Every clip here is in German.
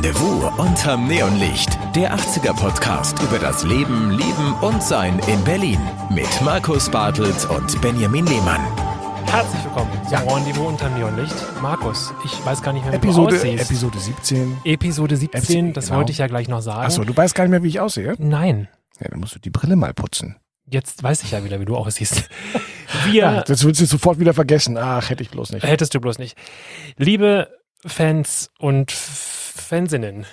Rendezvous unterm Neonlicht. Der 80er-Podcast über das Leben, Lieben und Sein in Berlin. Mit Markus Bartelt und Benjamin Lehmann. Herzlich willkommen zum Rendezvous unterm Neonlicht. Markus, ich weiß gar nicht mehr, wie du aussiehst. Episode 17. Episode 17, das genau. wollte ich ja gleich noch sagen. Achso, du weißt gar nicht mehr, wie ich aussehe? Nein. Ja, dann musst du die Brille mal putzen. Jetzt weiß ich ja wieder, wie du aussiehst. Das willst du sofort wieder vergessen. Ach, hätte ich bloß nicht. Hättest du bloß nicht. Liebe Fans und Fansinnen,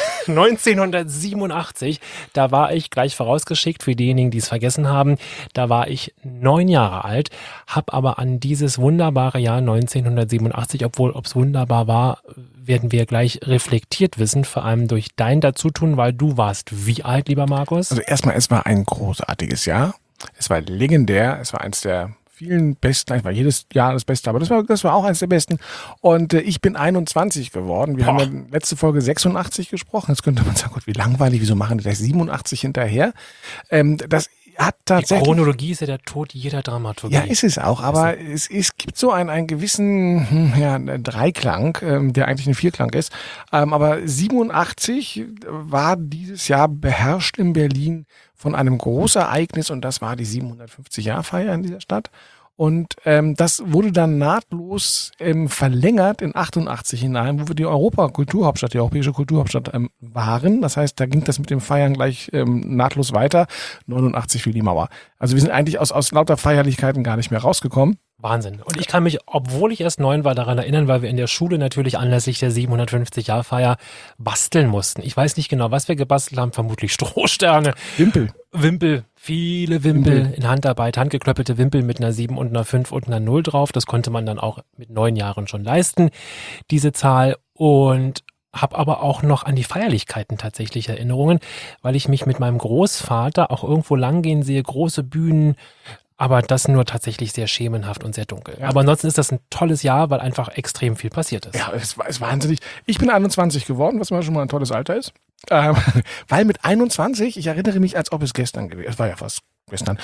1987, da war ich, gleich vorausgeschickt für diejenigen, die es vergessen haben, da war ich 9 Jahre alt, habe aber an dieses wunderbare Jahr 1987, obwohl, ob es wunderbar war, werden wir gleich reflektiert wissen, vor allem durch dein Dazutun, weil du warst wie alt, lieber Markus? Also erstmal, es war ein großartiges Jahr. Es war legendär. Es war eins der vielen besten, eigentlich war jedes Jahr das Beste, aber das war auch eines der besten. Und ich bin 21 geworden. Wir haben ja letzte Folge 86 gesprochen. Jetzt könnte man sagen, Gott, wie langweilig, wieso machen die gleich 87 hinterher? Das hat tatsächlich... Die Chronologie ist ja der Tod jeder Dramaturgie. Ja, ist es auch, aber es gibt so einen gewissen Dreiklang, der eigentlich ein Vierklang ist. Aber 87 war dieses Jahr beherrscht in Berlin von einem Großereignis und das war die 750-Jahr-Feier in dieser Stadt. Und das wurde dann nahtlos verlängert in 88 hinein, wo wir die Kulturhauptstadt, die europäische Kulturhauptstadt waren. Das heißt, da ging das mit dem Feiern gleich nahtlos weiter. 89 fiel die Mauer. Also wir sind eigentlich aus lauter Feierlichkeiten gar nicht mehr rausgekommen. Wahnsinn. Und ich kann mich, obwohl ich erst 9 war, daran erinnern, weil wir in der Schule natürlich anlässlich der 750-Jahr-Feier basteln mussten. Ich weiß nicht genau, was wir gebastelt haben, vermutlich Strohsterne. Wimpel, viele Wimpel in Handarbeit, handgeklöppelte Wimpel mit einer 7 und einer 5 und einer 0 drauf. Das konnte man dann auch mit 9 Jahren schon leisten, diese Zahl. Und habe aber auch noch an die Feierlichkeiten tatsächlich Erinnerungen, weil ich mich mit meinem Großvater auch irgendwo langgehen sehe, große Bühnen, aber das nur tatsächlich sehr schemenhaft und sehr dunkel. Ja. Aber ansonsten ist das ein tolles Jahr, weil einfach extrem viel passiert ist. Ja, es ist wahnsinnig. Ich bin 21 geworden, was schon mal ein tolles Alter ist. Weil mit 21, ich erinnere mich, als ob es gestern gewesen ist. Es war ja fast gestern.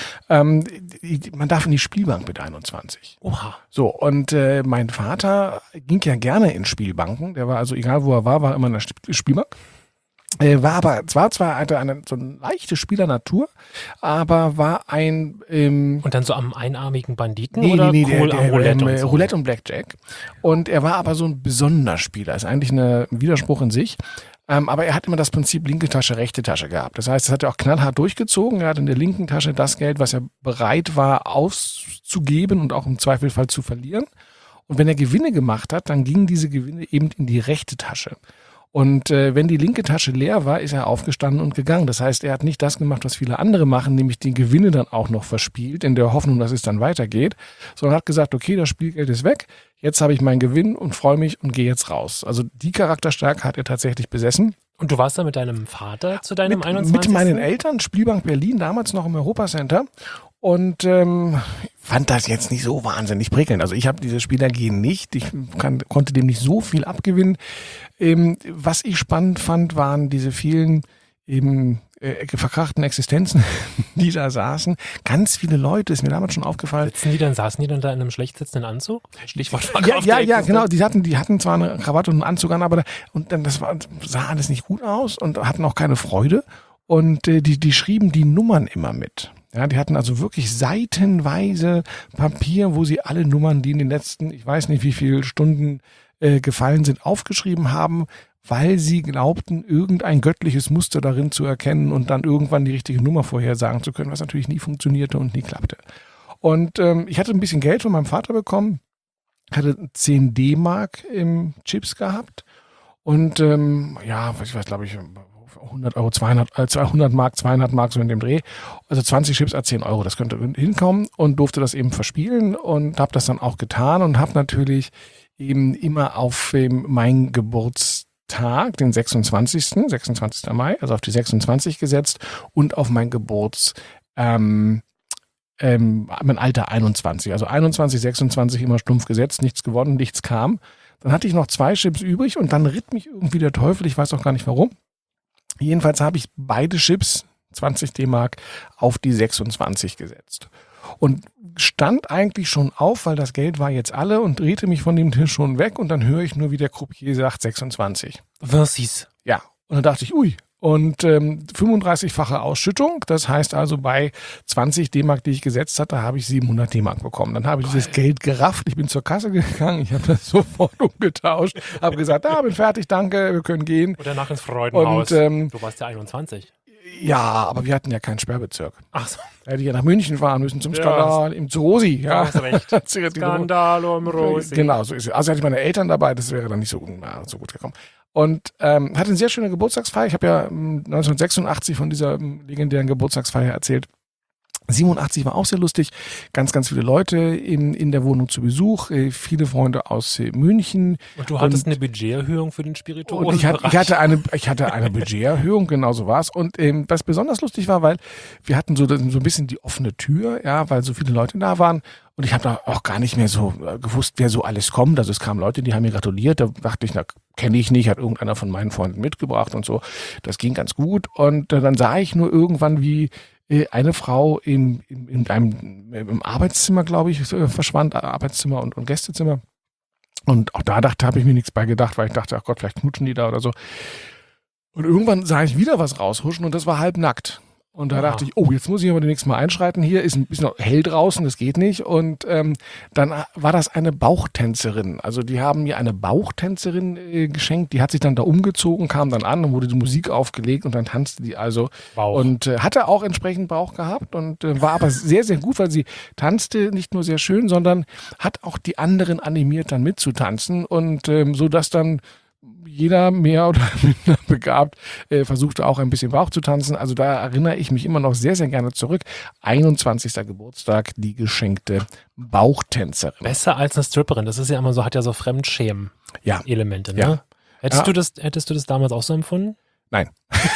Man darf in die Spielbank mit 21. Oha. So, und mein Vater ging ja gerne in Spielbanken. Der war also, egal wo er war immer in der Spielbank. War aber, zwar hatte eine so eine leichte Spielernatur, aber war ein... und dann so am einarmigen Banditen nee, oder nee, cool am Roulette und so? Roulette und Blackjack. Und er war aber so ein besonderer Spieler. Ist eigentlich ein Widerspruch in sich. Aber er hat immer das Prinzip linke Tasche, rechte Tasche gehabt. Das heißt, das hat er auch knallhart durchgezogen. Er hat in der linken Tasche das Geld, was er bereit war auszugeben und auch im Zweifelsfall zu verlieren. Und wenn er Gewinne gemacht hat, dann gingen diese Gewinne eben in die rechte Tasche. Und wenn die linke Tasche leer war, ist er aufgestanden und gegangen. Das heißt, er hat nicht das gemacht, was viele andere machen, nämlich die Gewinne dann auch noch verspielt, in der Hoffnung, dass es dann weitergeht, sondern hat gesagt, okay, das Spielgeld ist weg, jetzt habe ich meinen Gewinn und freue mich und gehe jetzt raus. Also die Charakterstärke hat er tatsächlich besessen. Und du warst da mit deinem Vater zu deinem 21. Mit meinen Eltern, Spielbank Berlin, damals noch im Europacenter. Und fand das jetzt nicht so wahnsinnig prickelnd. Also ich habe diese Spieler gehen nicht. Ich konnte dem nicht so viel abgewinnen. Was ich spannend fand, waren diese vielen verkrachten Existenzen, die da saßen. Ganz viele Leute, ist mir damals schon aufgefallen. Saßen die dann da in einem schlecht sitzenden Anzug? Stichwort Ja, genau. Die hatten zwar eine Krawatte und einen Anzug an, aber sah alles nicht gut aus und hatten auch keine Freude. Und die schrieben die Nummern immer mit. Ja, die hatten also wirklich seitenweise Papier, wo sie alle Nummern, die in den letzten, ich weiß nicht wie viele Stunden gefallen sind, aufgeschrieben haben, weil sie glaubten, irgendein göttliches Muster darin zu erkennen und dann irgendwann die richtige Nummer vorhersagen zu können, was natürlich nie funktionierte und nie klappte. Und ich hatte ein bisschen Geld von meinem Vater bekommen, hatte 10 D-Mark im Chips gehabt und ich weiß, glaube ich, 100 Euro, 200 Mark, 200 Mark, so in dem Dreh. Also 20 Chips à 10 Euro, das könnte hinkommen und durfte das eben verspielen und habe das dann auch getan und habe natürlich eben immer auf meinen Geburtstag, den 26. Mai, also auf die 26 gesetzt und auf mein mein Alter 21. Also 21, 26 immer stumpf gesetzt, nichts gewonnen, nichts kam. Dann hatte ich noch 2 Chips übrig und dann ritt mich irgendwie der Teufel, ich weiß auch gar nicht warum. Jedenfalls habe ich beide Chips, 20 D-Mark, auf die 26 gesetzt. Und stand eigentlich schon auf, weil das Geld war jetzt alle und drehte mich von dem Tisch schon weg und dann höre ich nur, wie der Croupier sagt 26. Versis. Ja, und dann dachte ich, ui. Und 35-fache Ausschüttung, das heißt also bei 20 D-Mark, die ich gesetzt hatte, habe ich 700 D-Mark bekommen. Dann habe ich dieses Geld gerafft, ich bin zur Kasse gegangen, ich habe das sofort umgetauscht, habe gesagt, bin fertig, danke, wir können gehen. Und danach ins Freudenhaus. Und, du warst ja 21. Ja, aber wir hatten ja keinen Sperrbezirk. Ach so. Da hätte ich ja nach München fahren müssen zum Skandal im Rosi. Ja, hast recht. Skandal um Rosi. Genau, so ist es. Also hatte ich meine Eltern dabei, das wäre dann nicht so gut gekommen. Und hatte eine sehr schöne Geburtstagsfeier. Ich habe ja 1986 von dieser legendären Geburtstagsfeier erzählt. 87 war auch sehr lustig. Ganz, ganz viele Leute in der Wohnung zu Besuch. Viele Freunde aus München. Und du hattest eine Budgeterhöhung für den Spirituosen? Und ich hatte eine Budgeterhöhung, genau so war es. Und was besonders lustig war, weil wir hatten so ein bisschen die offene Tür, ja, weil so viele Leute da waren. Und ich habe da auch gar nicht mehr so gewusst, wer so alles kommt. Also es kamen Leute, die haben mir gratuliert. Da dachte ich, kenne ich nicht, hat irgendeiner von meinen Freunden mitgebracht und so. Das ging ganz gut. Und dann sah ich nur irgendwann, wie eine Frau im Arbeitszimmer, glaube ich, verschwand, Arbeitszimmer und Gästezimmer. Und auch da habe ich mir nichts bei gedacht, weil ich dachte, ach Gott, vielleicht knutschen die da oder so. Und irgendwann sah ich wieder was raushuschen und das war halbnackt. Und da dachte ich, jetzt muss ich aber demnächst mal einschreiten. Hier ist noch hell draußen, das geht nicht. Und dann war das eine Bauchtänzerin. Also die haben mir eine Bauchtänzerin geschenkt. Die hat sich dann da umgezogen, kam dann an und wurde die Musik aufgelegt und dann tanzte die also. Bauch. Und hatte auch entsprechend Bauch gehabt und war aber sehr, sehr gut, weil sie tanzte nicht nur sehr schön, sondern hat auch die anderen animiert, dann mitzutanzen. Und so dass dann jeder mehr oder minder begabt versuchte auch ein bisschen Bauch zu tanzen. Also da erinnere ich mich immer noch sehr, sehr gerne zurück. 21. Geburtstag, die geschenkte Bauchtänzerin. Besser als eine Stripperin. Das ist ja immer so, hat ja so Fremdschämen-Elemente. Ne? Ja. Hättest du das damals auch so empfunden? Nein.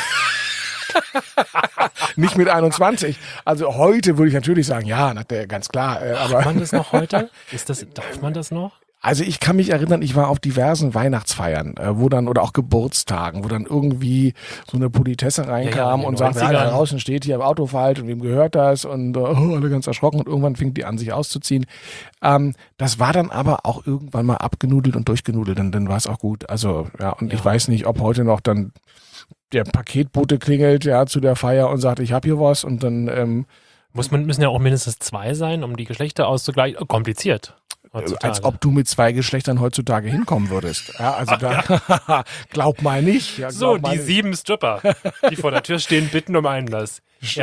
Nicht mit 21. Also heute würde ich natürlich sagen, ja, ganz klar. Aber darf man das noch heute? Darf man das noch? Also ich kann mich erinnern, ich war auf diversen Weihnachtsfeiern, oder auch Geburtstagen, wo dann irgendwie so eine Politesse reinkam und sagte, da draußen steht hier im Auto falsch und wem gehört das und alle ganz erschrocken und irgendwann fing die an, sich auszuziehen. Das war dann aber auch irgendwann mal abgenudelt und durchgenudelt und dann war es auch gut. Also ich weiß nicht, ob heute noch dann der Paketbote klingelt zu der Feier und sagt, ich habe hier was und dann müssen ja auch mindestens 2 sein, um die Geschlechter auszugleichen. Kompliziert. Heutzutage. Als ob du mit 2 Geschlechtern heutzutage hinkommen würdest. Ja, also glaub mal nicht. Ja, so, die 7 Stripper, die vor der Tür stehen, bitten um Einlass.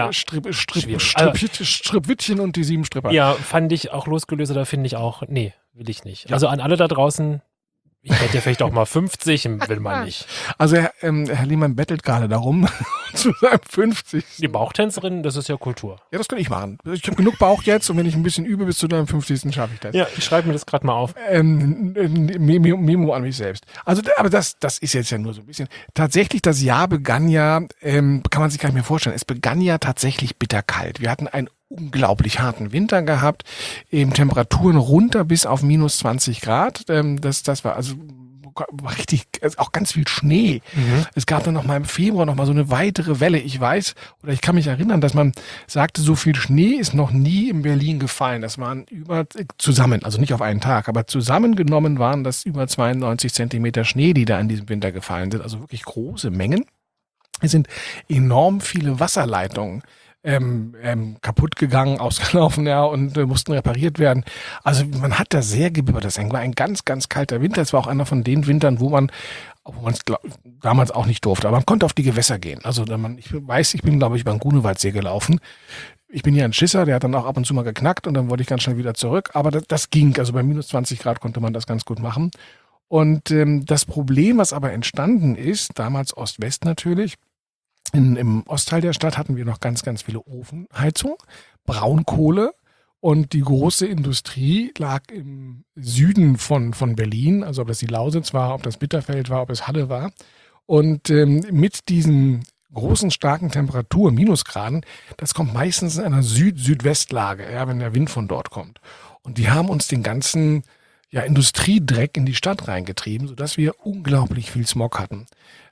Strippwittchen und die 7 Stripper. Ja, fand ich auch losgelöst oder finde ich auch, nee, will ich nicht. Ja. Also an alle da draußen, ich hätte ja vielleicht auch mal 50, will man nicht. Also Herr Lehmann bettelt gerade darum, zu seinem 50. Die Bauchtänzerin, das ist ja Kultur. Ja, das kann ich machen. Ich habe genug Bauch jetzt und wenn ich ein bisschen übe, bis zu deinem 50. schaffe ich das. Ja, ich schreibe mir das gerade mal auf. Memo an mich selbst. Also, aber das ist jetzt ja nur so ein bisschen. Tatsächlich, das Jahr begann ja, kann man sich gar nicht mehr vorstellen, es begann ja tatsächlich bitterkalt. Wir hatten einen unglaublich harten Winter gehabt, Temperaturen runter bis auf minus 20 Grad. Das war also richtig, auch ganz viel Schnee. Mhm. Es gab dann noch mal im Februar noch mal so eine weitere Welle. Ich kann mich erinnern, dass man sagte, so viel Schnee ist noch nie in Berlin gefallen. Das waren zusammen, also nicht auf einen Tag, aber zusammengenommen waren das über 92 Zentimeter Schnee, die da in diesem Winter gefallen sind. Also wirklich große Mengen. Es sind enorm viele Wasserleitungen kaputt gegangen, ausgelaufen, und mussten repariert werden. Also man hat da sehr gebibbert. Das war ein ganz, ganz kalter Winter. Es war auch einer von den Wintern, wo man es damals auch nicht durfte. Aber man konnte auf die Gewässer gehen. Also ich bin, glaube ich, über den Grunewaldsee gelaufen. Ich bin ja ein Schisser, der hat dann auch ab und zu mal geknackt und dann wollte ich ganz schnell wieder zurück. Aber das ging. Also bei minus 20 Grad konnte man das ganz gut machen. Und das Problem, was aber entstanden ist, damals Ost-West natürlich, im Ostteil der Stadt hatten wir noch ganz, ganz viele Ofenheizung, Braunkohle und die große Industrie lag im Süden von Berlin, also ob das die Lausitz war, ob das Bitterfeld war, ob es Halle war. Und mit diesen großen, starken Temperaturen, Minusgraden, das kommt meistens in einer Süd-Südwestlage, wenn der Wind von dort kommt. Und die haben uns den ganzen Industriedreck in die Stadt reingetrieben, sodass wir unglaublich viel Smog hatten.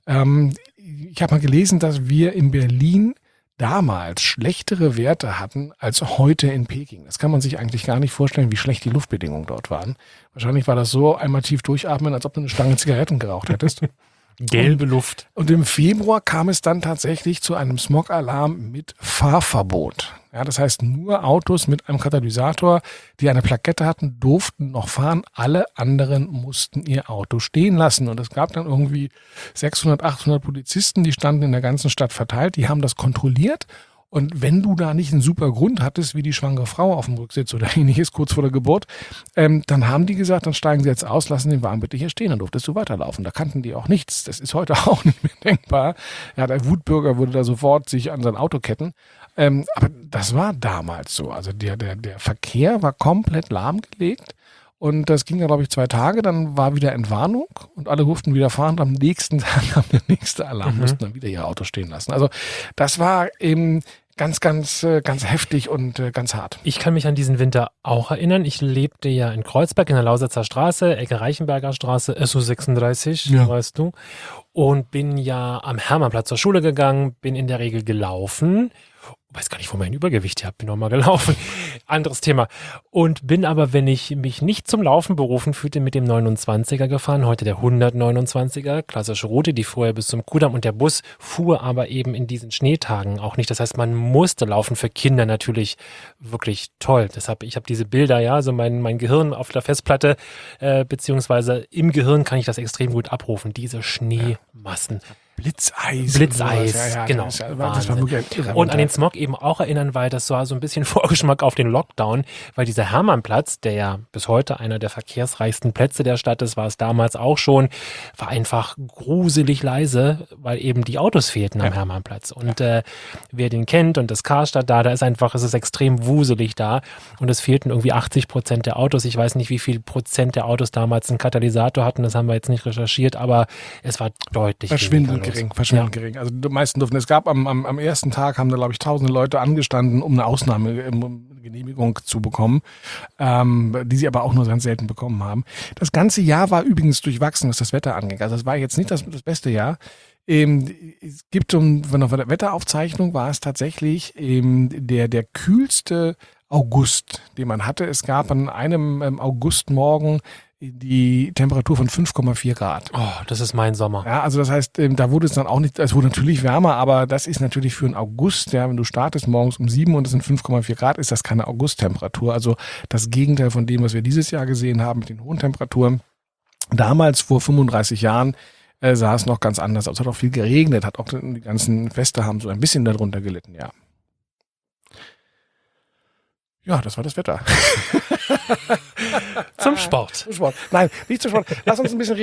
Ich habe mal gelesen, dass wir in Berlin damals schlechtere Werte hatten als heute in Peking. Das kann man sich eigentlich gar nicht vorstellen, wie schlecht die Luftbedingungen dort waren. Wahrscheinlich war das so, einmal tief durchatmen, als ob du eine Stange Zigaretten geraucht hättest. Gelbe Luft. Und im Februar kam es dann tatsächlich zu einem Smog-Alarm mit Fahrverbot. Ja, das heißt, nur Autos mit einem Katalysator, die eine Plakette hatten, durften noch fahren. Alle anderen mussten ihr Auto stehen lassen. Und es gab dann irgendwie 600, 800 Polizisten, die standen in der ganzen Stadt verteilt. Die haben das kontrolliert. Und wenn du da nicht einen super Grund hattest, wie die schwangere Frau auf dem Rücksitz oder ähnliches, kurz vor der Geburt, dann haben die gesagt, dann steigen sie jetzt aus, lassen den Wagen bitte hier stehen, dann durftest du weiterlaufen. Da kannten die auch nichts. Das ist heute auch nicht mehr denkbar. Ja, der Wutbürger würde da sofort sich an sein Auto ketten. Aber das war damals so. Also der Verkehr war komplett lahmgelegt. Und das ging ja, glaube ich, 2 Tage, dann war wieder Entwarnung und alle durften wieder fahren. Und am nächsten Tag kam der nächste Alarm, mussten dann wieder ihr Auto stehen lassen. Also das war eben ganz heftig und ganz hart. Ich kann mich an diesen Winter auch erinnern. Ich lebte ja in Kreuzberg in der Lausitzer Straße, Ecke Reichenberger Straße, SU36, weißt du. Und bin ja am Hermannplatz zur Schule gegangen, bin in der Regel gelaufen. Weiß gar nicht, wo mein Übergewicht her habe, bin nochmal gelaufen. Anderes Thema. Und bin aber, wenn ich mich nicht zum Laufen berufen fühlte, mit dem 29er gefahren, heute der 129er, klassische Route, die vorher bis zum Kudamm, und der Bus fuhr aber eben in diesen Schneetagen auch nicht. Das heißt, man musste laufen, für Kinder natürlich wirklich toll. Deshalb, ich habe diese Bilder, ja, also mein Gehirn auf der Festplatte, beziehungsweise im Gehirn kann ich das extrem gut abrufen, diese Schneemassen. Blitzeis, genau. Das war wirklich irre. Und an den Smog eben auch erinnern, weil das war so ein bisschen Vorgeschmack auf den Lockdown, weil dieser Hermannplatz, der ja bis heute einer der verkehrsreichsten Plätze der Stadt ist, war es damals auch schon, war einfach gruselig leise, weil eben die Autos fehlten am Hermannplatz. Und wer den kennt und das Karstadt da ist einfach, es ist extrem wuselig da und es fehlten irgendwie 80% der Autos. Ich weiß nicht, wie viel Prozent der Autos damals einen Katalysator hatten, das haben wir jetzt nicht recherchiert, aber es war deutlich verschwindend gering. Also die meisten durften. Es gab am ersten Tag, haben da, glaube ich, tausende Leute angestanden, um eine Ausnahmegenehmigung zu bekommen, die sie aber auch nur ganz selten bekommen haben. Das ganze Jahr war übrigens durchwachsen, was das Wetter anging. Also es war jetzt nicht das beste Jahr. Es gibt von der Wetteraufzeichnung war es tatsächlich der kühlste August, den man hatte. Es gab an einem Augustmorgen die Temperatur von 5,4 Grad. Oh, das ist mein Sommer. Ja, also das heißt, da wurde es dann auch nicht, es wurde natürlich wärmer, aber das ist natürlich für einen August, ja, wenn du startest morgens um 7 und es sind 5,4 Grad, ist das keine Augusttemperatur. Also das Gegenteil von dem, was wir dieses Jahr gesehen haben mit den hohen Temperaturen. Damals, vor 35 Jahren, sah es noch ganz anders aus. Es hat auch viel geregnet, hat auch die ganzen Feste haben so ein bisschen darunter gelitten, ja. Ja, das war das Wetter. Zum Sport. Nein, nicht zum Sport. Lass uns ein bisschen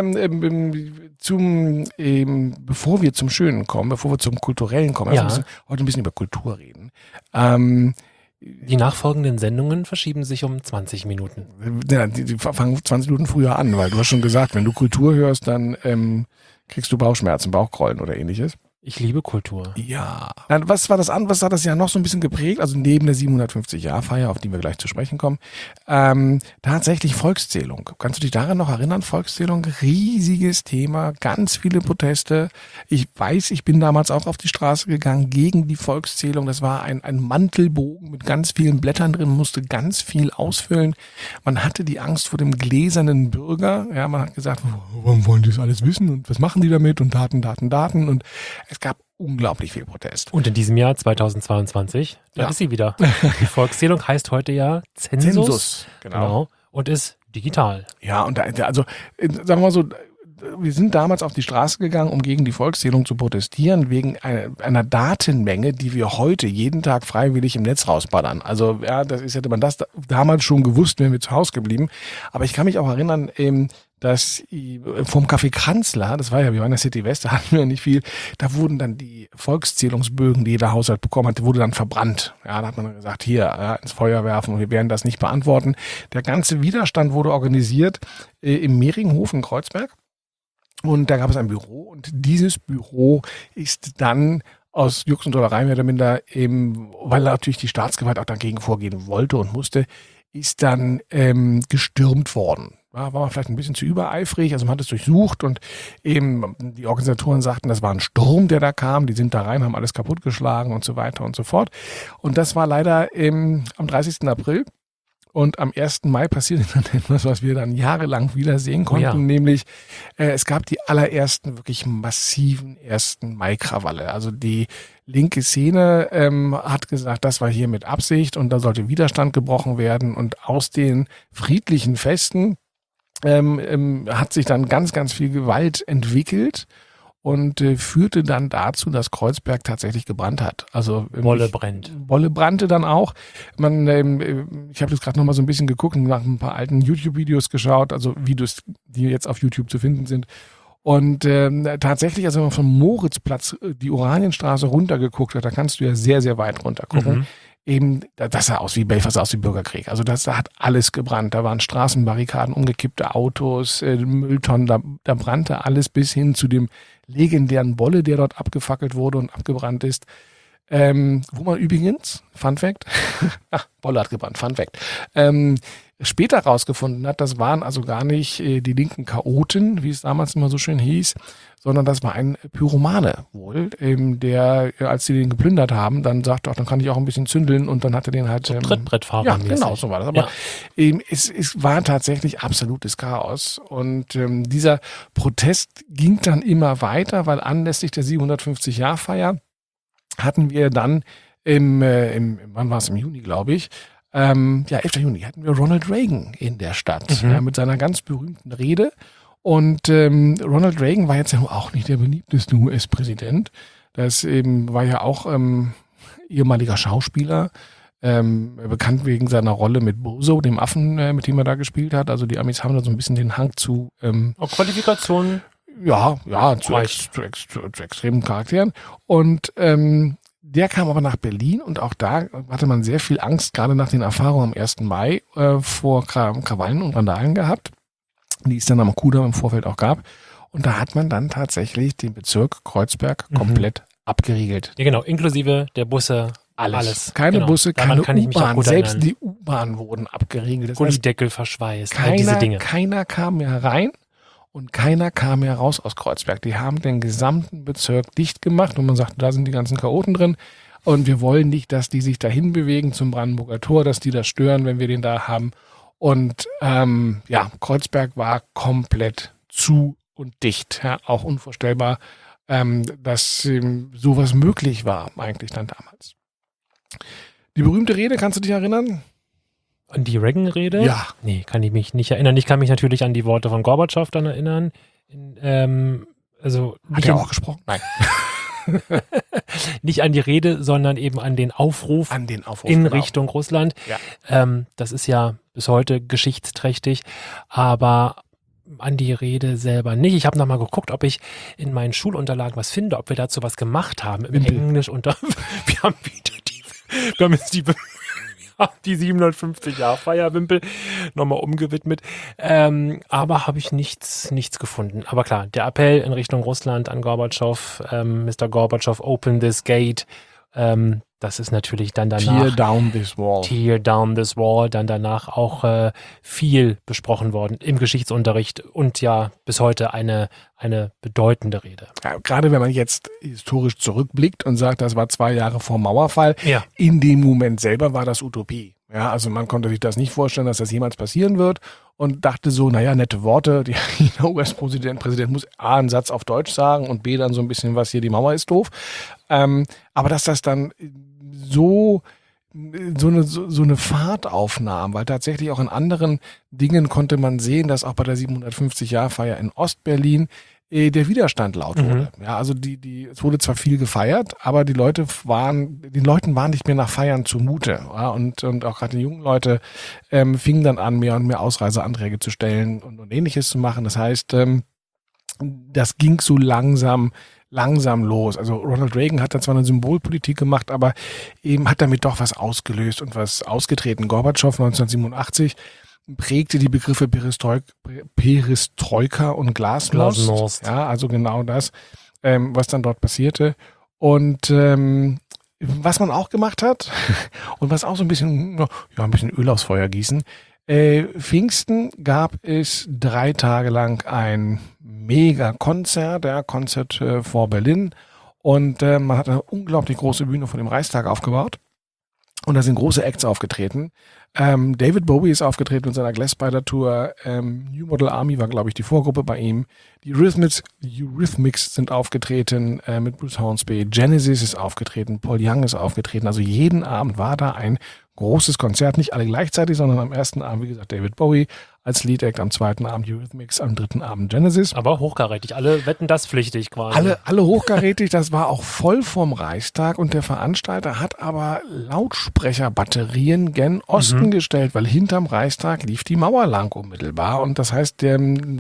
reden, bevor wir zum Schönen kommen, bevor wir zum Kulturellen kommen. Also heute ein bisschen über Kultur reden. Die nachfolgenden Sendungen verschieben sich um 20 Minuten. Ja, die fangen 20 Minuten früher an, weil du hast schon gesagt, wenn du Kultur hörst, dann kriegst du Bauchschmerzen, Bauchkrollen oder ähnliches. Ich liebe Kultur. Ja. Was war das an? Was hat das Jahr noch so ein bisschen geprägt? Also neben der 750-Jahr-Feier, auf die wir gleich zu sprechen kommen, tatsächlich Volkszählung. Kannst du dich daran noch erinnern? Volkszählung, riesiges Thema, ganz viele Proteste. Ich weiß, ich bin damals auch auf die Straße gegangen gegen die Volkszählung. Das war ein Mantelbogen mit ganz vielen Blättern drin, man musste ganz viel ausfüllen. Man hatte die Angst vor dem gläsernen Bürger. Ja, man hat gesagt, warum wollen die das alles wissen und was machen die damit und Daten. Und es gab unglaublich viel Protest. Und in diesem Jahr 2022, da ist sie wieder. Die Volkszählung heißt heute ja Zensus. Genau. Und ist digital. Ja, und also sagen wir mal so, wir sind damals auf die Straße gegangen, um gegen die Volkszählung zu protestieren, wegen einer Datenmenge, die wir heute jeden Tag freiwillig im Netz rausballern. Also ja, hätte man das damals schon gewusst, wären wir zu Hause geblieben. Aber ich kann mich auch erinnern, dass vom Café Kranzler, wir waren in der City West, da hatten wir nicht viel, da wurden dann die Volkszählungsbögen, die jeder Haushalt bekommen hat, wurde dann verbrannt. Ja, da hat man dann gesagt, hier, ins Feuer werfen und wir werden das nicht beantworten. Der ganze Widerstand wurde organisiert im Mehringhof in Kreuzberg und da gab es ein Büro und dieses Büro ist dann aus Jux und Dollerei mehr oder minder, weil natürlich die Staatsgewalt auch dagegen vorgehen wollte und musste, ist dann gestürmt worden. Ja, war man vielleicht ein bisschen zu übereifrig, also man hat es durchsucht und eben die Organisatoren sagten, das war ein Sturm, der da kam, die sind da rein, haben alles kaputtgeschlagen und so weiter und so fort. Und das war leider am 30. April Und am 1. Mai passierte dann etwas, was wir dann jahrelang wieder sehen konnten, nämlich es gab die allerersten wirklich massiven 1. Mai-Krawalle. Also die linke Szene hat gesagt, das war hier mit Absicht und da sollte Widerstand gebrochen werden. Und aus den friedlichen Festen hat sich dann ganz, ganz viel Gewalt entwickelt. Und führte dann dazu, dass Kreuzberg tatsächlich gebrannt hat. Also Wolle brennt. Wolle brannte dann auch. Ich habe das gerade noch mal so ein bisschen geguckt und nach ein paar alten YouTube-Videos geschaut, also Videos, die jetzt auf YouTube zu finden sind. Und tatsächlich, also wenn man vom Moritzplatz die Oranienstraße runtergeguckt hat, da kannst du ja sehr, sehr weit runter gucken. Eben, das sah aus wie Belfast, sah aus wie Bürgerkrieg. Also da hat alles gebrannt. Da waren Straßenbarrikaden, umgekippte Autos, Mülltonnen, da brannte alles bis hin zu dem legendären Bolle, der dort abgefackelt wurde und abgebrannt ist. Wo man übrigens, Fun Fact, Bolle hat gebrannt, Fun Fact, später rausgefunden hat, das waren also gar nicht die linken Chaoten, wie es damals immer so schön hieß, sondern das war ein Pyromane wohl, der, als sie den geplündert haben, dann sagte, dann kann ich auch ein bisschen zündeln und dann hat er den halt... So Trittbrettfahrer. Ja, genau, so war das. Aber es war tatsächlich absolutes Chaos und dieser Protest ging dann immer weiter, weil anlässlich der 750-Jahr-Feier hatten wir dann wann war es, im Juni, glaube ich, 11. Juni, hatten wir Ronald Reagan in der Stadt mit seiner ganz berühmten Rede. Und Ronald Reagan war jetzt ja auch nicht der beliebteste US-Präsident. Das war ja auch ehemaliger Schauspieler, bekannt wegen seiner Rolle mit Bozo, dem Affen, mit dem er da gespielt hat. Also die Amis haben da so ein bisschen den Hang zu... Qualifikationen? Ja, zu extremen Charakteren. Und der kam aber nach Berlin und auch da hatte man sehr viel Angst, gerade nach den Erfahrungen am 1. Mai vor Krawallen und Randalen gehabt, die es dann am Kudamm im Vorfeld auch gab. Und da hat man dann tatsächlich den Bezirk Kreuzberg komplett abgeriegelt. Ja genau, inklusive der Busse. Alles. Keine Busse, keine U-Bahn. Selbst erinnern. die U-Bahn wurden abgeriegelt. Das Gullideckel verschweißt, heißt, diese Dinge. Keiner kam mehr rein. Und keiner kam mehr raus aus Kreuzberg. Die haben den gesamten Bezirk dicht gemacht und man sagte, da sind die ganzen Chaoten drin. Und wir wollen nicht, dass die sich dahin bewegen zum Brandenburger Tor, dass die das stören, wenn wir den da haben. Und Kreuzberg war komplett zu und dicht. Ja, auch unvorstellbar, dass sowas möglich war eigentlich dann damals. Die berühmte Rede, kannst du dich erinnern? An die Reagan-Rede? Ja. Nee, kann ich mich nicht erinnern. Ich kann mich natürlich an die Worte von Gorbatschow dann erinnern. Hat er auch gesprochen? Nein. Nicht an die Rede, sondern eben an den Aufruf, in Richtung Russland. Ja. Das ist ja bis heute geschichtsträchtig, aber an die Rede selber nicht. Ich habe nochmal geguckt, ob ich in meinen Schulunterlagen was finde, ob wir dazu was gemacht haben im Englisch. Wir haben jetzt die 750-Jahr-Feier-Wimpel nochmal umgewidmet. Aber habe ich nichts gefunden. Aber klar, der Appell in Richtung Russland an Gorbatschow, Mr. Gorbatschow, open this gate, das ist natürlich dann danach... Tear down this wall. Tear down this wall, dann danach auch viel besprochen worden im Geschichtsunterricht und ja bis heute eine bedeutende Rede. Ja, gerade wenn man jetzt historisch zurückblickt und sagt, das war 2 Jahre vor Mauerfall, ja. In dem Moment selber war das Utopie. Ja, also man konnte sich das nicht vorstellen, dass das jemals passieren wird und dachte so, nette Worte, der US-Präsident muss A, einen Satz auf Deutsch sagen und B, dann so ein bisschen was hier, die Mauer ist doof. Aber dass das dann so eine Fahrt aufnahm, weil tatsächlich auch in anderen Dingen konnte man sehen, dass auch bei der 750-Jahr-Feier in Ostberlin der Widerstand laut wurde. Ja, also es wurde zwar viel gefeiert, aber den Leuten waren nicht mehr nach Feiern zumute. Ja, und auch gerade die jungen Leute fingen dann an, mehr und mehr Ausreiseanträge zu stellen und Ähnliches zu machen. Das heißt, das ging so langsam los. Also Ronald Reagan hat da zwar eine Symbolpolitik gemacht, aber eben hat damit doch was ausgelöst und was ausgetreten. Gorbatschow 1987 prägte die Begriffe Perestroika und Glasnost. Ja, also genau das, was dann dort passierte. Und was man auch gemacht hat und was auch so ein bisschen Öl aufs Feuer gießen, Pfingsten gab es 3 Tage lang ein Mega-Konzert, der Concert for Berlin. Und man hat eine unglaublich große Bühne vor dem Reichstag aufgebaut. Und da sind große Acts aufgetreten. David Bowie ist aufgetreten mit seiner Glass Spider Tour. New Model Army war, glaube ich, die Vorgruppe bei ihm. Die Eurythmics sind aufgetreten mit Bruce Hornsby. Genesis ist aufgetreten. Paul Young ist aufgetreten. Also jeden Abend war da ein großes Konzert. Nicht alle gleichzeitig, sondern am ersten Abend, wie gesagt, David Bowie als Lead-Act, am zweiten Abend Eurythmics, am dritten Abend Genesis. Aber hochkarätig. Alle wetten das pflichtig quasi. Alle hochkarätig. Das war auch voll vom Reichstag. Und der Veranstalter hat aber Lautsprecherbatterien gen Osten gestellt, weil hinterm Reichstag lief die Mauer lang unmittelbar. Und das heißt, der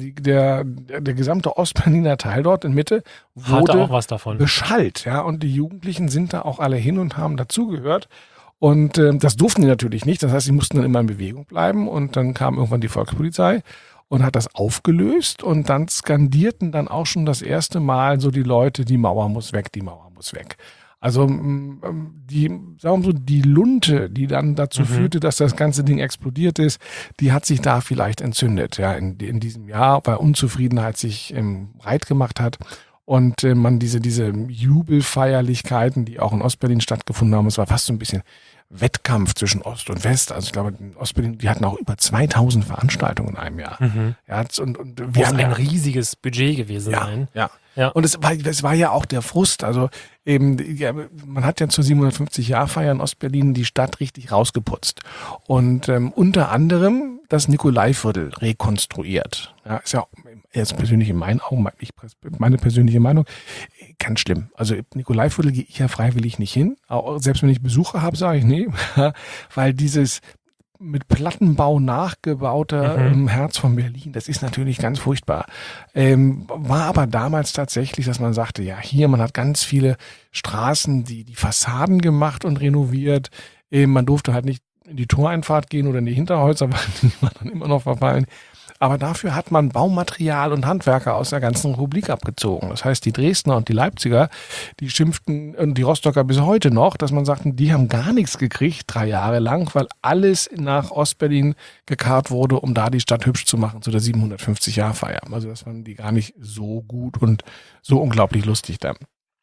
gesamte Ostberliner Teil dort in Mitte wurde auch was davon beschallt. Ja? Und die Jugendlichen sind da auch alle hin und haben dazugehört. Und das durften die natürlich nicht. Das heißt, sie mussten dann immer in Bewegung bleiben. Und dann kam irgendwann die Volkspolizei und hat das aufgelöst. Und dann skandierten dann auch schon das erste Mal so die Leute, die Mauer muss weg, die Mauer muss weg. Also die, sagen wir mal so, die Lunte, die dann dazu führte, dass das ganze Ding explodiert ist, die hat sich da vielleicht entzündet, ja, in diesem Jahr, weil Unzufriedenheit sich breit gemacht hat. Und man diese Jubelfeierlichkeiten, die auch in Ostberlin stattgefunden haben, es war fast so ein bisschen Wettkampf zwischen Ost und West. Also ich glaube, in Ostberlin, die hatten auch über 2000 Veranstaltungen in einem Jahr. Ja, und wir muss haben ein riesiges Budget gewesen sein. Ja. Und es war ja auch der Frust. Also eben, man hat ja zur 750-Jahr-Feier in Ostberlin die Stadt richtig rausgeputzt. Und unter anderem das Nikolaiviertel rekonstruiert. Ja, ist ja jetzt persönlich in meinen Augen, meine persönliche Meinung, ganz schlimm. Also Nikolaiviertel gehe ich ja freiwillig nicht hin. Auch, selbst wenn ich Besucher habe, sage ich nee, weil dieses mit Plattenbau nachgebauter Herz von Berlin, das ist natürlich ganz furchtbar. War aber damals tatsächlich, dass man sagte, ja hier, man hat ganz viele Straßen, die Fassaden gemacht und renoviert. Man durfte halt nicht in die Toreinfahrt gehen oder in die Hinterhäuser, weil die waren dann immer noch verfallen. Aber dafür hat man Baumaterial und Handwerker aus der ganzen Republik abgezogen. Das heißt, die Dresdner und die Leipziger, die schimpften, und die Rostocker bis heute noch, dass man sagte, die haben gar nichts gekriegt, 3 Jahre lang, weil alles nach Ostberlin gekarrt wurde, um da die Stadt hübsch zu machen zu der 750-Jahr-Feier. Also das fanden die gar nicht so gut und so unglaublich lustig dann.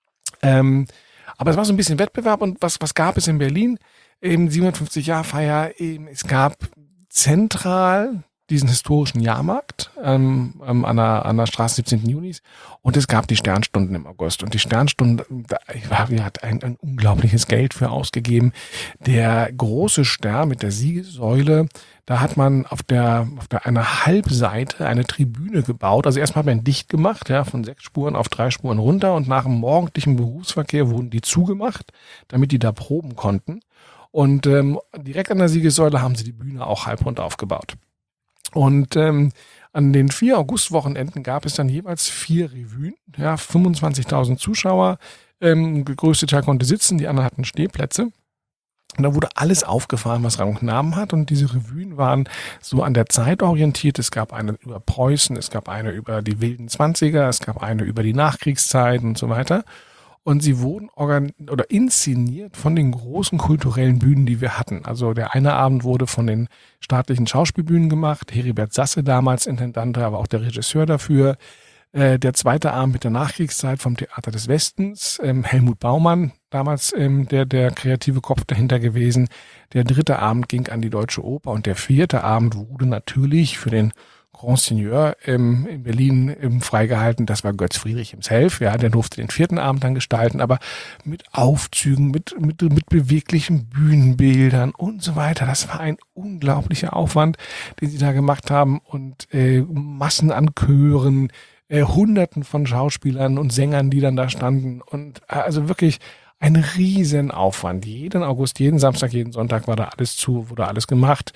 Aber es war so ein bisschen Wettbewerb. Und was gab es in Berlin? 750-Jahr-Feier, es gab zentral diesen historischen Jahrmarkt an der Straße 17. Junis und es gab die Sternstunden im August. Und die Sternstunden, wir hat ein unglaubliches Geld für ausgegeben. Der große Stern mit der Siegessäule, da hat man auf einer Halbseite eine Tribüne gebaut. Also erstmal hat man dicht gemacht, ja, von 6 Spuren auf 3 Spuren runter und nach dem morgendlichen Berufsverkehr wurden die zugemacht, damit die da proben konnten. Und direkt an der Siegessäule haben sie die Bühne auch halbrund aufgebaut. Und an den 4 Augustwochenenden gab es dann jeweils 4 Revuen, ja, 25.000 Zuschauer. Der größte Teil konnte sitzen, die anderen hatten Stehplätze. Und da wurde alles aufgefahren, was Rang und Namen hat. Und diese Revuen waren so an der Zeit orientiert. Es gab eine über Preußen, es gab eine über die wilden 20er, es gab eine über die Nachkriegszeit und so weiter. Und sie wurden inszeniert von den großen kulturellen Bühnen, die wir hatten. Also der eine Abend wurde von den staatlichen Schauspielbühnen gemacht. Heribert Sasse damals Intendant, aber auch der Regisseur dafür. Der zweite Abend mit der Nachkriegszeit vom Theater des Westens. Helmut Baumann, damals der kreative Kopf dahinter gewesen. Der dritte Abend ging an die Deutsche Oper. Und der 4. Abend wurde natürlich für den Grand Seigneur in Berlin freigehalten. Das war Götz Friedrich himself. Ja, der durfte den 4. Abend dann gestalten, aber mit Aufzügen, mit beweglichen Bühnenbildern und so weiter. Das war ein unglaublicher Aufwand, den sie da gemacht haben und Massen an Chören, Hunderten von Schauspielern und Sängern, die dann da standen und also wirklich ein riesen Aufwand. Jeden August, jeden Samstag, jeden Sonntag war da alles zu, wurde alles gemacht.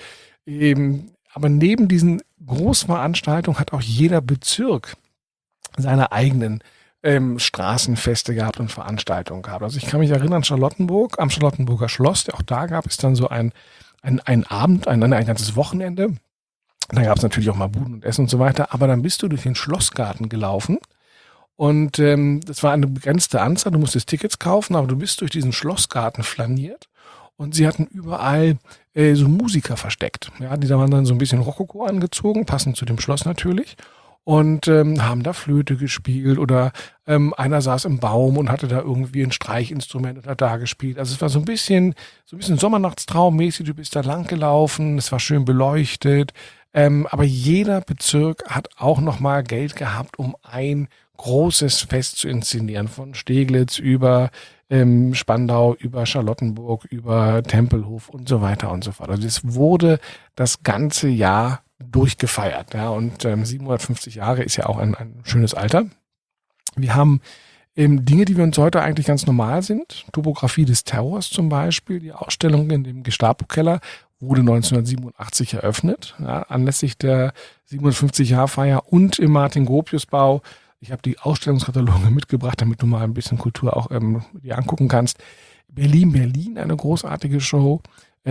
Aber neben diesen Großveranstaltungen hat auch jeder Bezirk seine eigenen Straßenfeste gehabt und Veranstaltungen gehabt. Also ich kann mich erinnern, Charlottenburg, am Charlottenburger Schloss, auch da gab es dann so ein Abend, ein ganzes Wochenende. Da gab es natürlich auch mal Buden und Essen und so weiter, aber dann bist du durch den Schlossgarten gelaufen und das war eine begrenzte Anzahl, du musstest Tickets kaufen, aber du bist durch diesen Schlossgarten flaniert. Und sie hatten überall so Musiker versteckt. Ja, die da waren dann so ein bisschen Rokoko angezogen, passend zu dem Schloss natürlich. und haben da Flöte gespielt oder einer saß im Baum und hatte da irgendwie ein Streichinstrument und hat da gespielt. Also es war so ein bisschen Sommernachtstraummäßig, du bist da lang gelaufen, es war schön beleuchtet, aber jeder Bezirk hat auch nochmal Geld gehabt, um ein großes Fest zu inszenieren, von Steglitz über Spandau, über Charlottenburg, über Tempelhof und so weiter und so fort. Also es wurde das ganze Jahr durchgefeiert. Ja, und 750 Jahre ist ja auch ein schönes Alter. Wir haben Dinge, die für uns heute eigentlich ganz normal sind. Topographie des Terrors zum Beispiel. Die Ausstellung in dem Gestapo-Keller wurde 1987 eröffnet, ja, anlässlich der 750-Jahr-Feier und im Martin-Gropius-Bau. Ich habe die Ausstellungskataloge mitgebracht, damit du mal ein bisschen Kultur auch dir angucken kannst. Berlin, eine großartige Schau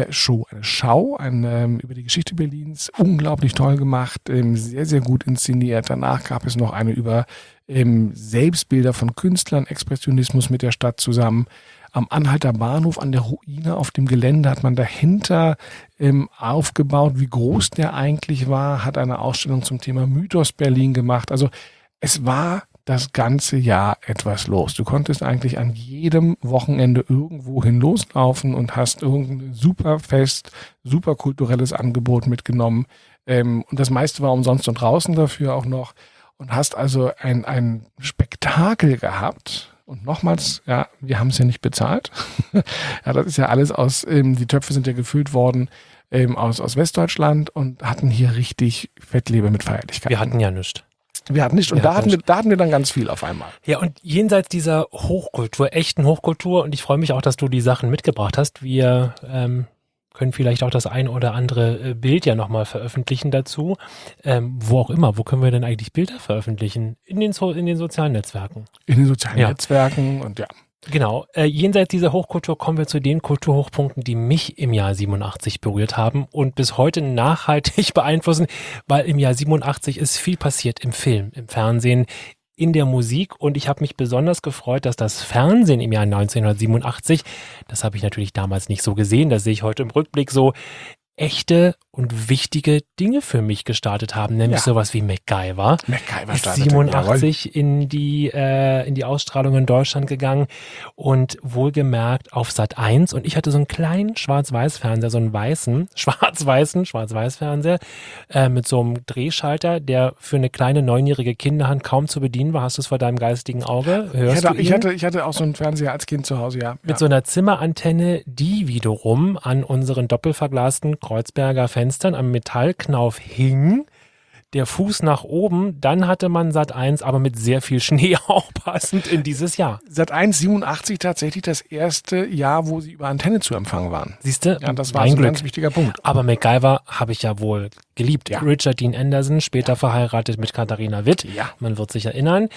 über die Geschichte Berlins, unglaublich toll gemacht, sehr, sehr gut inszeniert. Danach gab es noch eine über Selbstbilder von Künstlern, Expressionismus mit der Stadt zusammen. Am Anhalter Bahnhof an der Ruine auf dem Gelände hat man dahinter aufgebaut, wie groß der eigentlich war, hat eine Ausstellung zum Thema Mythos Berlin gemacht. Also es war das ganze Jahr etwas los. Du konntest eigentlich an jedem Wochenende irgendwohin loslaufen und hast irgendein super Fest, super kulturelles Angebot mitgenommen. Und das meiste war umsonst und draußen dafür auch noch. Und hast also ein Spektakel gehabt. Und nochmals, ja, wir haben es ja nicht bezahlt. Ja, das ist ja alles die Töpfe sind ja gefüllt worden aus Westdeutschland und hatten hier richtig Fettlebe mit Feierlichkeiten. Wir hatten ja nichts. Wir hatten nicht. Und da hatten wir dann ganz viel auf einmal. Ja, und jenseits dieser Hochkultur, echten Hochkultur, und ich freue mich auch, dass du die Sachen mitgebracht hast. Wir können vielleicht auch das ein oder andere Bild ja nochmal veröffentlichen dazu. Wo auch immer. Wo können wir denn eigentlich Bilder veröffentlichen? In den sozialen Netzwerken. In den sozialen Netzwerken und ja. Genau. Jenseits dieser Hochkultur kommen wir zu den Kulturhochpunkten, die mich im Jahr 87 berührt haben und bis heute nachhaltig beeinflussen, weil im Jahr 87 ist viel passiert im Film, im Fernsehen, in der Musik, und ich habe mich besonders gefreut, dass das Fernsehen im Jahr 1987, das habe ich natürlich damals nicht so gesehen, das sehe ich heute im Rückblick so, echte und wichtige Dinge für mich gestartet haben, nämlich sowas wie MacGyver. MacGyver ist 87 in die Ausstrahlung in Deutschland gegangen und wohlgemerkt auf Sat.1, und ich hatte so einen kleinen Schwarz-Weiß-Fernseher, so einen Schwarz-Weiß-Fernseher mit so einem Drehschalter, der für eine kleine 9-jährige Kinderhand kaum zu bedienen war. Hast du es vor deinem geistigen Auge? Ich hatte auch so einen Fernseher als Kind zu Hause, ja. Mit so einer Zimmerantenne, die wiederum an unseren doppelverglasten Kreuzberger Fenstern am Metallknauf hing, der Fuß nach oben, dann hatte man Sat.1, aber mit sehr viel Schnee auch passend in dieses Jahr. Sat.1 87 tatsächlich das erste Jahr, wo sie über Antenne zu empfangen waren. Siehst du? Ja, das war so ein ganz wichtiger Punkt. Aber MacGyver habe ich ja wohl geliebt. Ja. Richard Dean Anderson, später verheiratet mit Katharina Witt. Ja. Man wird sich erinnern.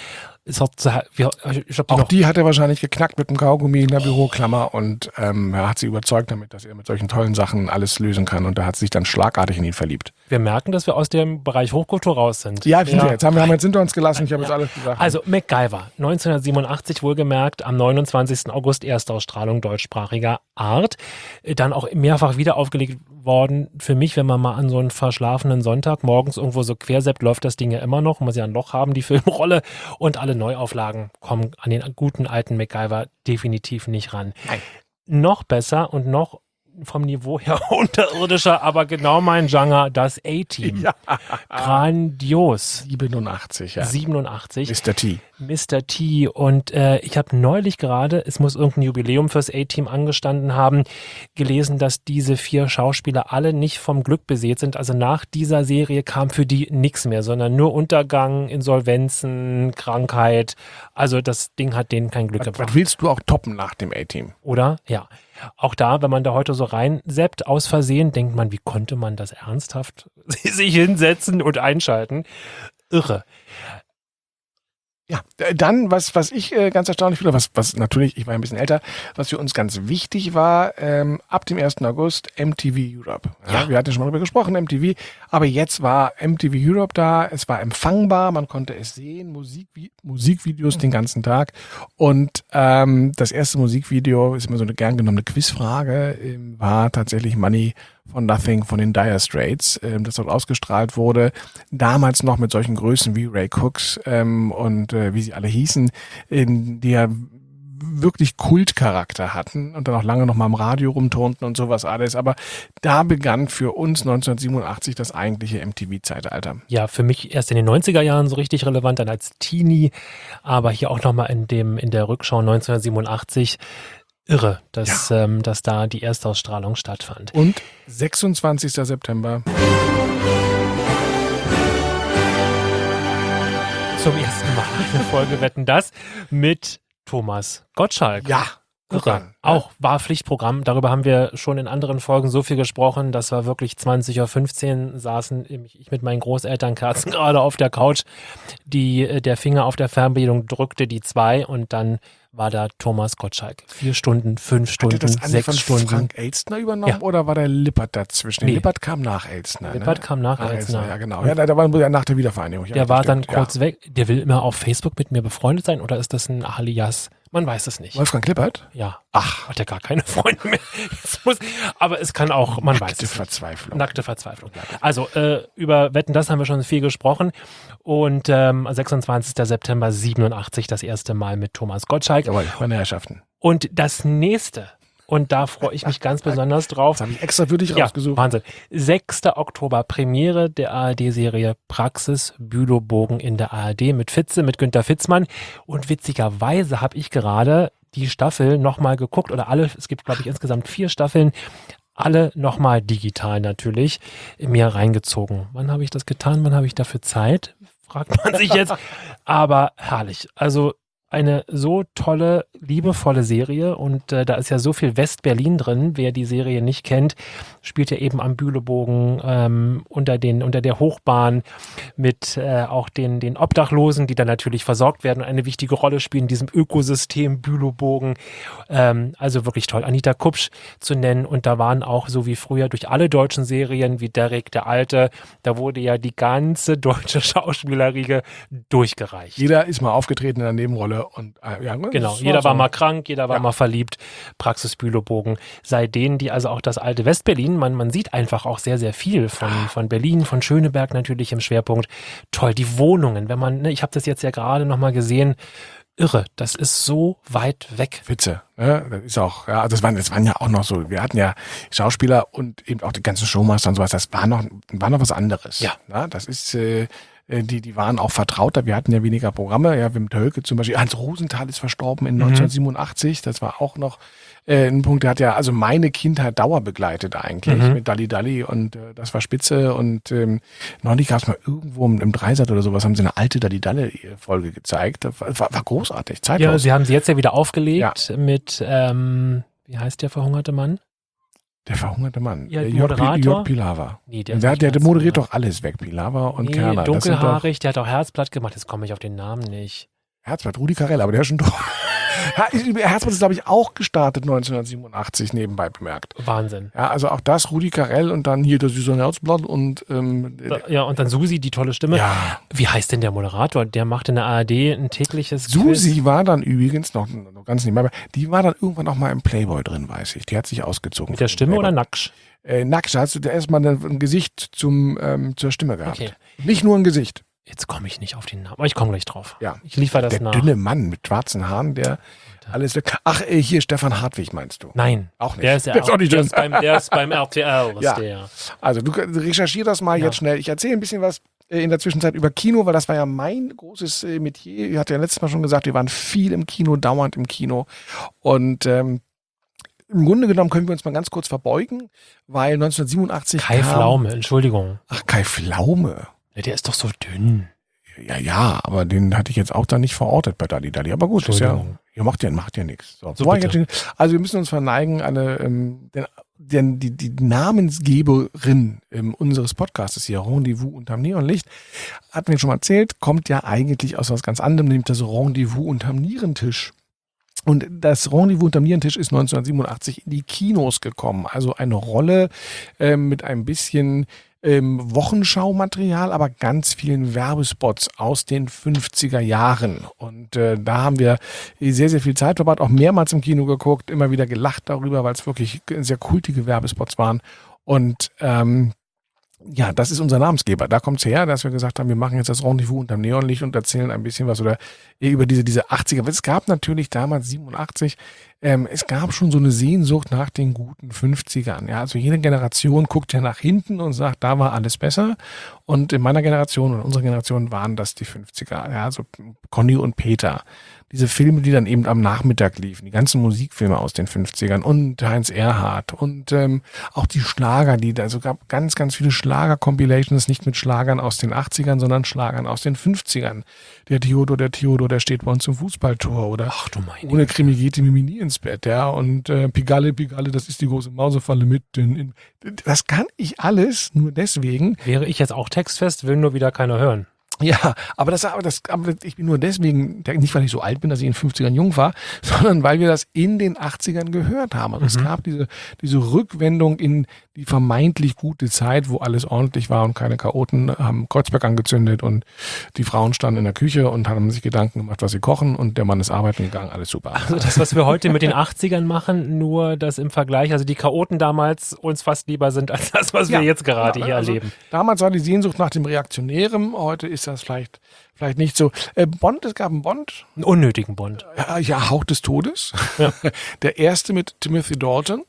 Die hat er wahrscheinlich geknackt mit dem Kaugummi in der Büroklammer und er hat sie überzeugt damit, dass er mit solchen tollen Sachen alles lösen kann, und er hat sich dann schlagartig in ihn verliebt. Wir merken, dass wir aus dem Bereich Hochkultur raus sind. Ja, jetzt haben wir jetzt hinter uns gelassen, ich habe jetzt alles gesagt. Also MacGyver, 1987 wohlgemerkt, am 29. August Erstausstrahlung deutschsprachiger Art. Dann auch mehrfach wieder aufgelegt worden. Für mich, wenn man mal an so einen verschlafenen Sonntag morgens irgendwo so querseppt, läuft das Ding ja immer noch, muss ja ein Loch haben, die Filmrolle, und alle Neuauflagen kommen an den guten alten MacGyver definitiv nicht ran. Nein. Noch besser und noch vom Niveau her unterirdischer, aber genau mein Genre, das A-Team. Ja. Grandios. 87, ja. 87. Mr. T. Mr. T. Und ich habe neulich gerade, es muss irgendein Jubiläum fürs A-Team angestanden haben, gelesen, dass diese 4 Schauspieler alle nicht vom Glück besät sind. Also nach dieser Serie kam für die nichts mehr, sondern nur Untergang, Insolvenzen, Krankheit. Also das Ding hat denen kein Glück gebracht. Was willst du auch toppen nach dem A-Team? Oder? Ja. Auch da, wenn man da heute so reinseppt, aus Versehen, denkt man, wie konnte man das ernsthaft sich hinsetzen und einschalten? Irre. Ja, dann, was ich ganz erstaunlich finde, was natürlich, ich war ein bisschen älter, was für uns ganz wichtig war, ab dem 1. August MTV Europe. Ja, wir hatten ja schon mal darüber gesprochen, MTV, aber jetzt war MTV Europe da, es war empfangbar, man konnte es sehen, Musikvideos den ganzen Tag, und das erste Musikvideo, ist immer so eine gern genommene Quizfrage, war tatsächlich Money von Nothing von den Dire Straits, das dort ausgestrahlt wurde. Damals noch mit solchen Größen wie Ray Cooks und wie sie alle hießen, die ja wirklich Kultcharakter hatten und dann auch lange noch mal im Radio rumturnten und sowas alles. Aber da begann für uns 1987 das eigentliche MTV-Zeitalter. Ja, für mich erst in den 90er Jahren so richtig relevant, dann als Teenie, aber hier auch nochmal in der Rückschau 1987. Irre, dass da die Erstausstrahlung stattfand. Und 26. September. Zum ersten Mal eine Folge Wetten, dass mit Thomas Gottschalk. Ja, irre. Auch war Pflichtprogramm. Darüber haben wir schon in anderen Folgen so viel gesprochen. Das war wirklich 20:15 Uhr, saßen ich mit meinen Großeltern Kerzen gerade auf der Couch. Der Finger auf der Fernbedienung drückte die 2 und dann war da Thomas Gottschalk. 4 Stunden, 5 Stunden, Hatte das 6 Stunden. Frank Elstner übernommen oder war der Lippert dazwischen? Nee. Lippert kam nach Elstner. Lippert kam nach Elstner. Ja, genau. Ja, da war ja nach der Wiedervereinigung. Ja, der war dann kurz weg. Der will immer auf Facebook mit mir befreundet sein oder ist das ein Alias? Man weiß es nicht. Wolfgang Lippert? Ja. Ach. Hat er gar keine Freunde mehr. Aber es kann auch, man weiß es nicht. Nackte Verzweiflung. Also über Wetten, das haben wir schon viel gesprochen. Und 26. September 87 das erste Mal mit Thomas Gottschalk. Jawohl, meine Herrschaften. Und das nächste, und da freue ich mich ganz besonders drauf. Das habe ich extra für dich rausgesucht. Wahnsinn. 6. Oktober, Premiere der ARD-Serie Praxis Bülow-Bogen in der ARD mit Fitze, mit Günter Fitzmann. Und witzigerweise habe ich gerade die Staffel nochmal geguckt, oder alle, es gibt glaube ich insgesamt 4 Staffeln, alle nochmal digital natürlich, mir reingezogen. Wann habe ich das getan? Wann habe ich dafür Zeit? Fragt man sich jetzt. Aber herrlich. Also eine so tolle, liebevolle Serie und da ist ja so viel West-Berlin drin. Wer die Serie nicht kennt, spielt ja eben am Bülowbogen unter der Hochbahn mit auch den Obdachlosen, die dann natürlich versorgt werden und eine wichtige Rolle spielen in diesem Ökosystem Bülowbogen. Also wirklich toll. Anita Kupsch zu nennen und da waren auch so wie früher durch alle deutschen Serien wie Derek der Alte, da wurde ja die ganze deutsche Schauspielerriege durchgereicht. Jeder ist mal aufgetreten in der Nebenrolle. Und, genau, jeder war mal krank, jeder war mal verliebt. Praxis Bülowbogen. Sei denen, die also auch das alte Westberlin, man sieht einfach auch sehr, sehr viel von Berlin, von Schöneberg natürlich im Schwerpunkt. Toll, die Wohnungen, wenn man, ich habe das jetzt ja gerade nochmal gesehen, irre, das ist so weit weg. Witze, ne? Das ist auch, ja, das waren ja auch noch so, wir hatten ja Schauspieler und eben auch die ganzen Showmaster und sowas, das war noch was anderes. Ja. Na, das ist, die waren auch vertrauter. Wir hatten ja weniger Programme. Ja, Wim Tölke zum Beispiel. Hans Rosenthal ist verstorben in 1987. Das war auch noch ein Punkt. Der hat ja also meine Kindheit dauerbegleitet eigentlich mit Dalli Dalli und das war spitze. Und neulich gab es mal irgendwo im Dreisat oder sowas, haben sie eine alte Dalli Dalli Folge gezeigt. Das war großartig, zeitlos. Ja, sie haben sie jetzt ja wieder aufgelegt mit, wie heißt der verhungerte Mann? Der verhungerte Mann. Ja, Moderator. Jörg Pilawa. Nee, der moderiert doch alles weg, Pilawa und Kerner. Dunkelhaarig, der hat auch Herzblatt gemacht. Jetzt komme ich auf den Namen nicht. Herzblatt, Rudi Carell, aber der ist schon tot. Herzblatt ist, glaube ich, auch gestartet 1987, nebenbei bemerkt. Wahnsinn. Ja, also auch das, Rudi Carell und dann hier das süße Herzblatt und ja, und dann Susi, die tolle Stimme. Ja. Wie heißt denn der Moderator? Der macht in der ARD ein tägliches Susi Quiz. war dann übrigens noch ganz nebenbei, die war dann irgendwann auch mal im Playboy drin, weiß ich. Die hat sich ausgezogen. Mit der Stimme oder Nacksch? Nacksch, hast du erstmal ein Gesicht zur Stimme gehabt. Okay. Nicht nur ein Gesicht. Jetzt komme ich nicht auf den Namen, aber ich komme gleich drauf. Ja. Ich liefere das der nach. Der dünne Mann mit schwarzen Haaren, der alles weg. Ach, hier Stefan Hartwig meinst du? Nein. Auch nicht. Der ist ja auch nicht der ist beim RTL. Ja. Also du recherchier das mal jetzt schnell. Ich erzähle ein bisschen was in der Zwischenzeit über Kino, weil das war ja mein großes Metier. Ich hatte ja letztes Mal schon gesagt, wir waren viel im Kino, dauernd im Kino. Und im Grunde genommen können wir uns mal ganz kurz verbeugen, weil 1987 Kai Pflaume, Entschuldigung. Ach, Kai Pflaume. Ja, der ist doch so dünn. Ja, aber den hatte ich jetzt auch da nicht verortet bei Dalli Dalli. Aber gut, ist ja macht ja nichts. So, also wir müssen uns verneigen, die Namensgeberin unseres Podcastes hier, Rendezvous unterm Neonlicht, hatten wir schon mal erzählt, kommt ja eigentlich aus was ganz anderem, nämlich das Rendezvous unterm Nierentisch. Und das Rendezvous unterm Nierentisch ist 1987 in die Kinos gekommen. Also eine Rolle mit ein bisschen Wochenschaumaterial, aber ganz vielen Werbespots aus den 50er Jahren. Und da haben wir sehr, sehr viel Zeit verbracht, auch mehrmals im Kino geguckt, immer wieder gelacht darüber, weil es wirklich sehr kultige Werbespots waren. Und ja, das ist unser Namensgeber. Da kommt's her, dass wir gesagt haben, wir machen jetzt das Rendezvous unterm Neonlicht und erzählen ein bisschen was oder über diese 80er. Es gab natürlich damals 87, es gab schon so eine Sehnsucht nach den guten 50ern. Ja, also jede Generation guckt ja nach hinten und sagt, da war alles besser. Und in meiner Generation oder unserer Generation waren das die 50er. Ja, also Conny und Peter. Diese Filme, die dann eben am Nachmittag liefen, die ganzen Musikfilme aus den 50ern und Heinz Erhardt und auch die Schlager, also gab ganz, ganz viele Schlager-Compilations, nicht mit Schlagern aus den 80ern, sondern Schlagern aus den 50ern. Der Theodor, der steht bei uns zum Fußballtor oder Ach du meine ohne Krimi geht die Mimi nie ins Bett, ja, und Pigalle, das ist die große Mausefalle mit. Das kann ich alles nur deswegen. Wäre ich jetzt auch textfest, will nur wieder keiner hören. Ja, aber ich bin nur deswegen, nicht weil ich so alt bin, dass ich in den 50ern jung war, sondern weil wir das in den 80ern gehört haben. Also es gab diese Rückwendung in die vermeintlich gute Zeit, wo alles ordentlich war und keine Chaoten haben Kreuzberg angezündet und die Frauen standen in der Küche und haben sich Gedanken gemacht, was sie kochen und der Mann ist arbeiten gegangen, alles super. Also das, was wir heute mit den 80ern machen, nur das im Vergleich, also die Chaoten damals uns fast lieber sind als das, was wir jetzt gerade hier erleben. Damals war die Sehnsucht nach dem Reaktionären, heute ist das vielleicht nicht so. Bond, es gab einen Bond. Einen unnötigen Bond. Ja, Hauch des Todes. Ja. Der erste mit Timothy Dalton.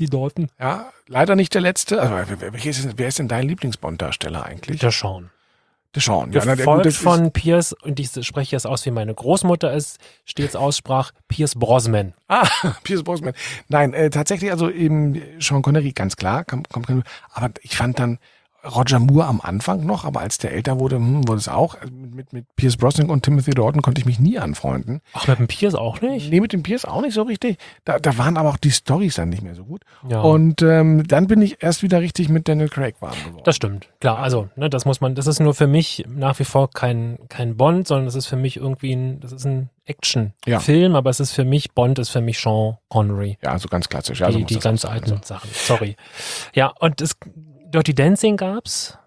Ja, leider nicht der letzte. Also, wer ist denn dein Lieblingsbond-Darsteller eigentlich? Der Sean. Ja, Gefolgt von Pierce, und ich spreche jetzt aus, wie meine Großmutter es stets aussprach, Pierce Brosnan. Pierce Brosnan. Nein, tatsächlich, also eben Sean Connery, ganz klar. Aber ich fand dann Roger Moore am Anfang noch, aber als der älter wurde, wurde es auch. Mit Pierce Brosnan und Timothy Dalton konnte ich mich nie anfreunden. Ach, mit dem Pierce auch nicht? Nee, mit dem Pierce auch nicht so richtig. Da waren aber auch die Storys dann nicht mehr so gut. Ja. Und dann bin ich erst wieder richtig mit Daniel Craig warm geworden. Das stimmt. Klar, also, ne, das ist nur für mich nach wie vor kein Bond, sondern das ist für mich irgendwie ein Action-Film, aber Bond ist für mich Sean Connery. Ja, so ganz klassisch. Ja, die ganz alten Sachen. Sorry. Ja, und Dirty Dancing gab's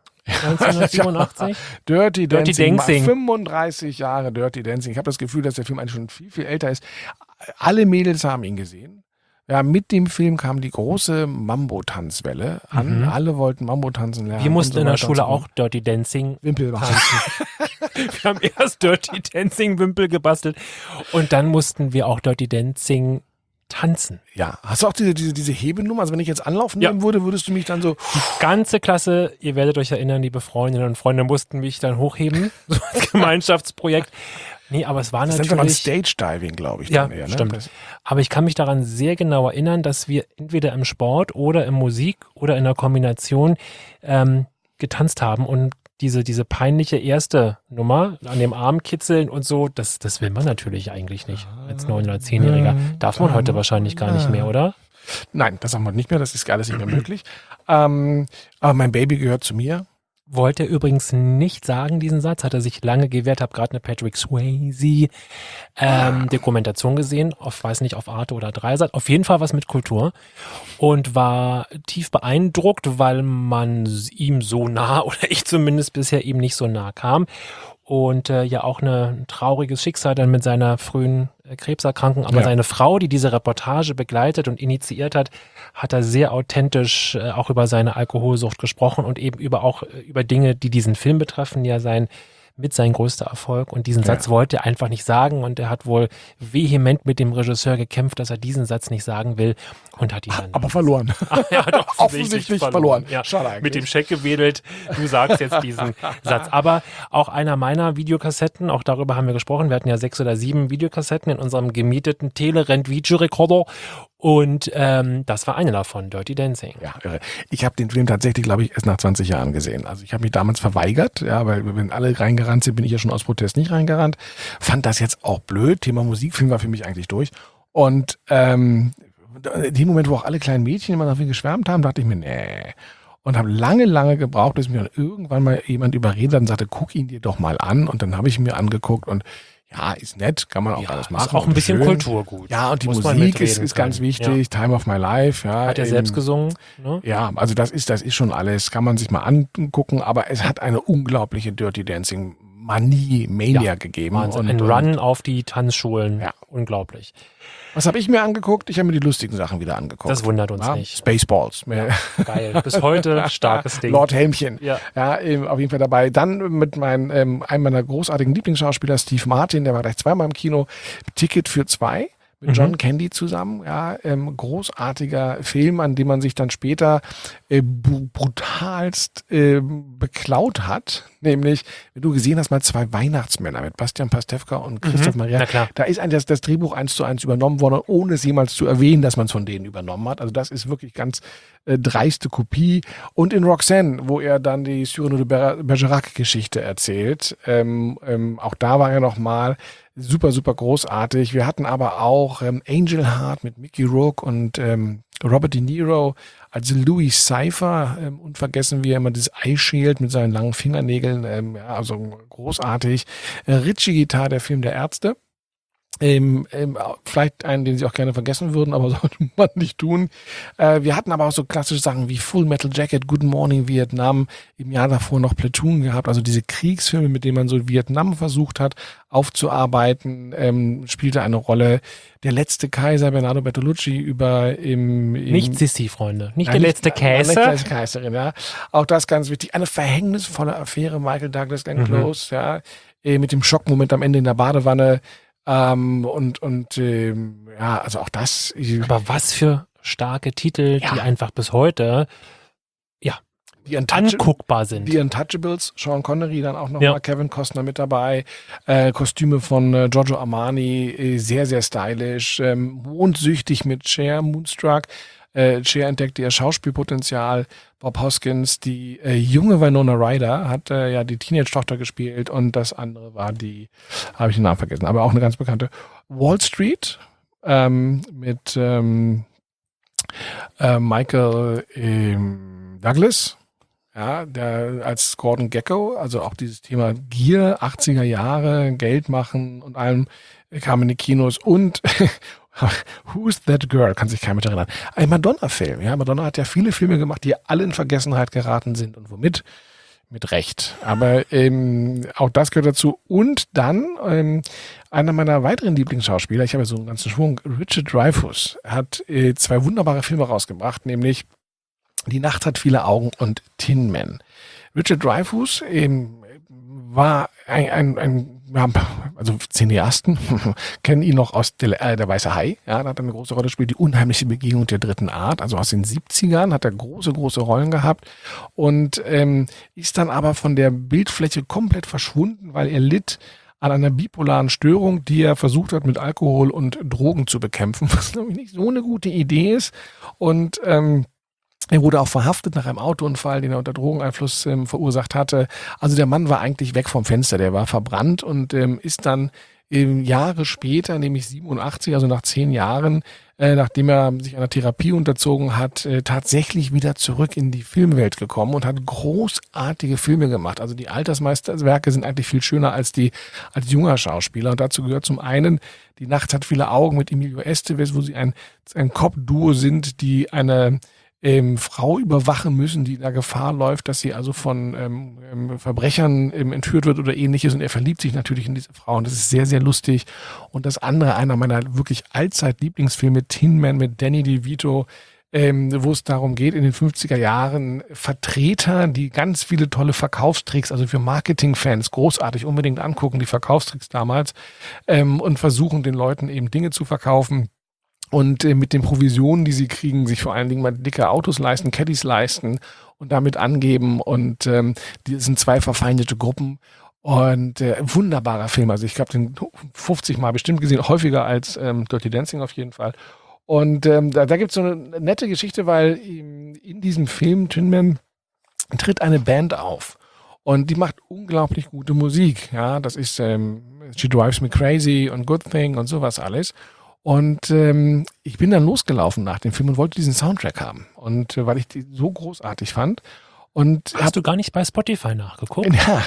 1987. Dirty Dancing. 35 Jahre Dirty Dancing. Ich habe das Gefühl, dass der Film eigentlich schon viel, viel älter ist. Alle Mädels haben ihn gesehen. Ja, mit dem Film kam die große Mambo-Tanzwelle an. Alle wollten Mambo tanzen lernen. Wir mussten in der Schule auch Dirty Dancing Wimpel tanzen. Wir haben erst Dirty Dancing Wimpel gebastelt und dann mussten wir auch Dirty Dancing tanzen. Ja, hast du auch diese Hebenummer? Also wenn ich jetzt anlaufen nehmen würde, würdest du mich dann so... Die ganze Klasse, ihr werdet euch erinnern, liebe Freundinnen und Freunde, mussten mich dann hochheben, so als Gemeinschaftsprojekt. Nee, aber es war das natürlich... Das nennt man Stage-Diving, glaube ich. Ja, dann eher, ne? Stimmt. Aber ich kann mich daran sehr genau erinnern, dass wir entweder im Sport oder in Musik oder in einer Kombination getanzt haben und diese peinliche erste Nummer an dem Arm kitzeln und so, das will man natürlich eigentlich nicht als 9- oder 10-Jähriger. Darf man heute wahrscheinlich gar nicht mehr, oder? Nein, das haben wir nicht mehr, das ist alles nicht mehr möglich. Aber mein Baby gehört zu mir. Wollte er übrigens nicht sagen, diesen Satz, hat er sich lange gewehrt, habe gerade eine Patrick Swayze Dokumentation gesehen, weiß nicht, auf Arte oder Dreisat, auf jeden Fall was mit Kultur und war tief beeindruckt, weil man ihm so nah, oder ich zumindest bisher ihm nicht so nah kam und ja auch ein trauriges Schicksal dann mit seiner frühen Krebserkrankung, aber seine Frau, die diese Reportage begleitet und initiiert hat, hat er sehr authentisch auch über seine Alkoholsucht gesprochen und eben über Dinge, die diesen Film betreffen, ja sein größter Erfolg, und diesen Satz wollte er einfach nicht sagen und er hat wohl vehement mit dem Regisseur gekämpft, dass er diesen Satz nicht sagen will und hat ihn dann... Aber verloren. Er hat offensichtlich verloren. Ja, schade eigentlich. Mit dem Scheck gewedelt, du sagst jetzt diesen Satz. Aber auch einer meiner Videokassetten, auch darüber haben wir gesprochen, wir hatten ja 6 oder 7 Videokassetten in unserem gemieteten Telerent-Videorekorder und das war eine davon, Dirty Dancing. Ja, irre. Ich habe den Film tatsächlich, glaube ich, erst nach 20 Jahren gesehen. Also ich habe mich damals verweigert, ja, weil wenn alle reingerannt sind, bin ich ja schon aus Protest nicht reingerannt. Fand das jetzt auch blöd. Thema Musikfilm war für mich eigentlich durch. Und in dem Moment, wo auch alle kleinen Mädchen immer dafür geschwärmt haben, dachte ich mir, nee. Und habe lange gebraucht, bis mir dann irgendwann mal jemand überredet hat und sagte, guck ihn dir doch mal an. Und dann habe ich ihn mir angeguckt und ja, ist nett, kann man auch alles machen. Ist auch ein bisschen schön. Kulturgut. Ja, und die Musik ist ganz wichtig. Ja. Time of My Life. Ja, hat er selbst gesungen? Ne? Ja, also das ist schon alles, kann man sich mal angucken, aber es hat eine unglaubliche Dirty Dancing Mania gegeben. Wahnsinn. Ein Run auf die Tanzschulen. Ja. Unglaublich. Was habe ich mir angeguckt? Ich habe mir die lustigen Sachen wieder angeguckt. Das wundert uns nicht. Spaceballs. Ja, geil. Bis heute starkes Ding. Lord Helmchen. Ja, auf jeden Fall dabei. Dann mit einem meiner großartigen Lieblingsschauspieler, Steve Martin, der war gleich zweimal im Kino. Ticket für 2. Mit John Candy zusammen, großartiger Film, an dem man sich dann später brutalst beklaut hat. Nämlich, wenn du gesehen hast, mal 2 Weihnachtsmänner mit Bastian Pastewka und Christoph Maria. Da ist das Drehbuch 1:1 übernommen worden, ohne es jemals zu erwähnen, dass man es von denen übernommen hat. Also das ist wirklich ganz dreiste Kopie. Und in Roxanne, wo er dann die Cyrano de Bergerac-Geschichte erzählt. Auch da war er nochmal super, super großartig. Wir hatten aber auch Angel Heart mit Mickey Rourke und Robert De Niro als Louis Cypher. Und vergessen wir immer das Eye Shield mit seinen langen Fingernägeln. Also großartig. Richie Guitar, der Film der Ärzte. Vielleicht einen, den sie auch gerne vergessen würden, aber sollte man nicht tun. Wir hatten aber auch so klassische Sachen wie Full Metal Jacket, Good Morning Vietnam, im Jahr davor noch Platoon gehabt, also diese Kriegsfilme, mit denen man so Vietnam versucht hat aufzuarbeiten, spielte eine Rolle. Der letzte Kaiser, Bernardo Bertolucci, nicht Sissi, Freunde, nicht der letzte Kaiser. Nicht die letzte Kaiserin, ja. Auch das ganz wichtig. Eine verhängnisvolle Affäre, Michael Douglas, Glenn Close, mit dem Schockmoment am Ende in der Badewanne. Also auch das. Aber was für starke Titel, die einfach bis heute anguckbar sind. Die Untouchables, Sean Connery, dann auch nochmal Kevin Costner mit dabei, Kostüme von Giorgio Armani, sehr, sehr stylisch, mondsüchtig mit Cher, Moonstruck. Cher entdeckte ihr Schauspielpotenzial. Bob Hoskins, die junge Winona Ryder, hat die Teenage-Tochter gespielt und das andere war habe ich den Namen vergessen, aber auch eine ganz bekannte Wall Street mit Michael Douglas, der als Gordon Gekko, also auch dieses Thema Gier, 80er Jahre, Geld machen und allem kam in die Kinos und Who's That Girl? Kann sich keiner mit erinnern. Ein Madonna-Film. Ja, Madonna hat ja viele Filme gemacht, die alle in Vergessenheit geraten sind. Und womit? Mit Recht. Aber auch das gehört dazu. Und dann einer meiner weiteren Lieblingsschauspieler, ich habe ja so einen ganzen Schwung, Richard Dreyfuss, hat 2 wunderbare Filme rausgebracht, nämlich Die Nacht hat viele Augen und Tin Man. Richard Dreyfuss war also Cineasten kennen ihn noch aus der Weiße Hai, da hat er eine große Rolle gespielt, die unheimliche Begegnung der dritten Art, also aus den 70ern hat er große Rollen gehabt und ist dann aber von der Bildfläche komplett verschwunden, weil er litt an einer bipolaren Störung, die er versucht hat mit Alkohol und Drogen zu bekämpfen, was glaube ich nicht so eine gute Idee ist und er wurde auch verhaftet nach einem Autounfall, den er unter Drogeneinfluss verursacht hatte. Also der Mann war eigentlich weg vom Fenster, der war verbrannt und ist dann Jahre später, nämlich 87, also nach 10 Jahren, nachdem er sich einer Therapie unterzogen hat, tatsächlich wieder zurück in die Filmwelt gekommen und hat großartige Filme gemacht. Also die Altersmeisterwerke sind eigentlich viel schöner als junger Schauspieler. Und dazu gehört zum einen Die Nacht hat viele Augen mit Emilio Estevez, wo sie ein Cop-Duo sind, die eine Frau überwachen müssen, die in der Gefahr läuft, dass sie also von Verbrechern entführt wird oder ähnliches und er verliebt sich natürlich in diese Frau und das ist sehr, sehr lustig. Und das andere, einer meiner wirklich Allzeit-Lieblingsfilme, Tin Man mit Danny DeVito, wo es darum geht, in den 50er Jahren Vertreter, die ganz viele tolle Verkaufstricks, also für Marketingfans großartig unbedingt angucken, die Verkaufstricks damals, und versuchen den Leuten eben Dinge zu verkaufen. Und mit den Provisionen, die sie kriegen, sich vor allen Dingen mal dicke Autos leisten, Caddies leisten und damit angeben. Und die sind 2 verfeindete Gruppen. Und wunderbarer Film. Also ich habe den 50 Mal bestimmt gesehen, häufiger als Dirty Dancing auf jeden Fall. Und da gibt es so eine nette Geschichte, weil in diesem Film Tin Man tritt eine Band auf. Und die macht unglaublich gute Musik. Ja, das ist She Drives Me Crazy und Good Thing und sowas alles. Und ich bin dann losgelaufen nach dem Film und wollte diesen Soundtrack haben. Und weil ich die so großartig fand. Und hast du gar nicht bei Spotify nachgeguckt? Ja,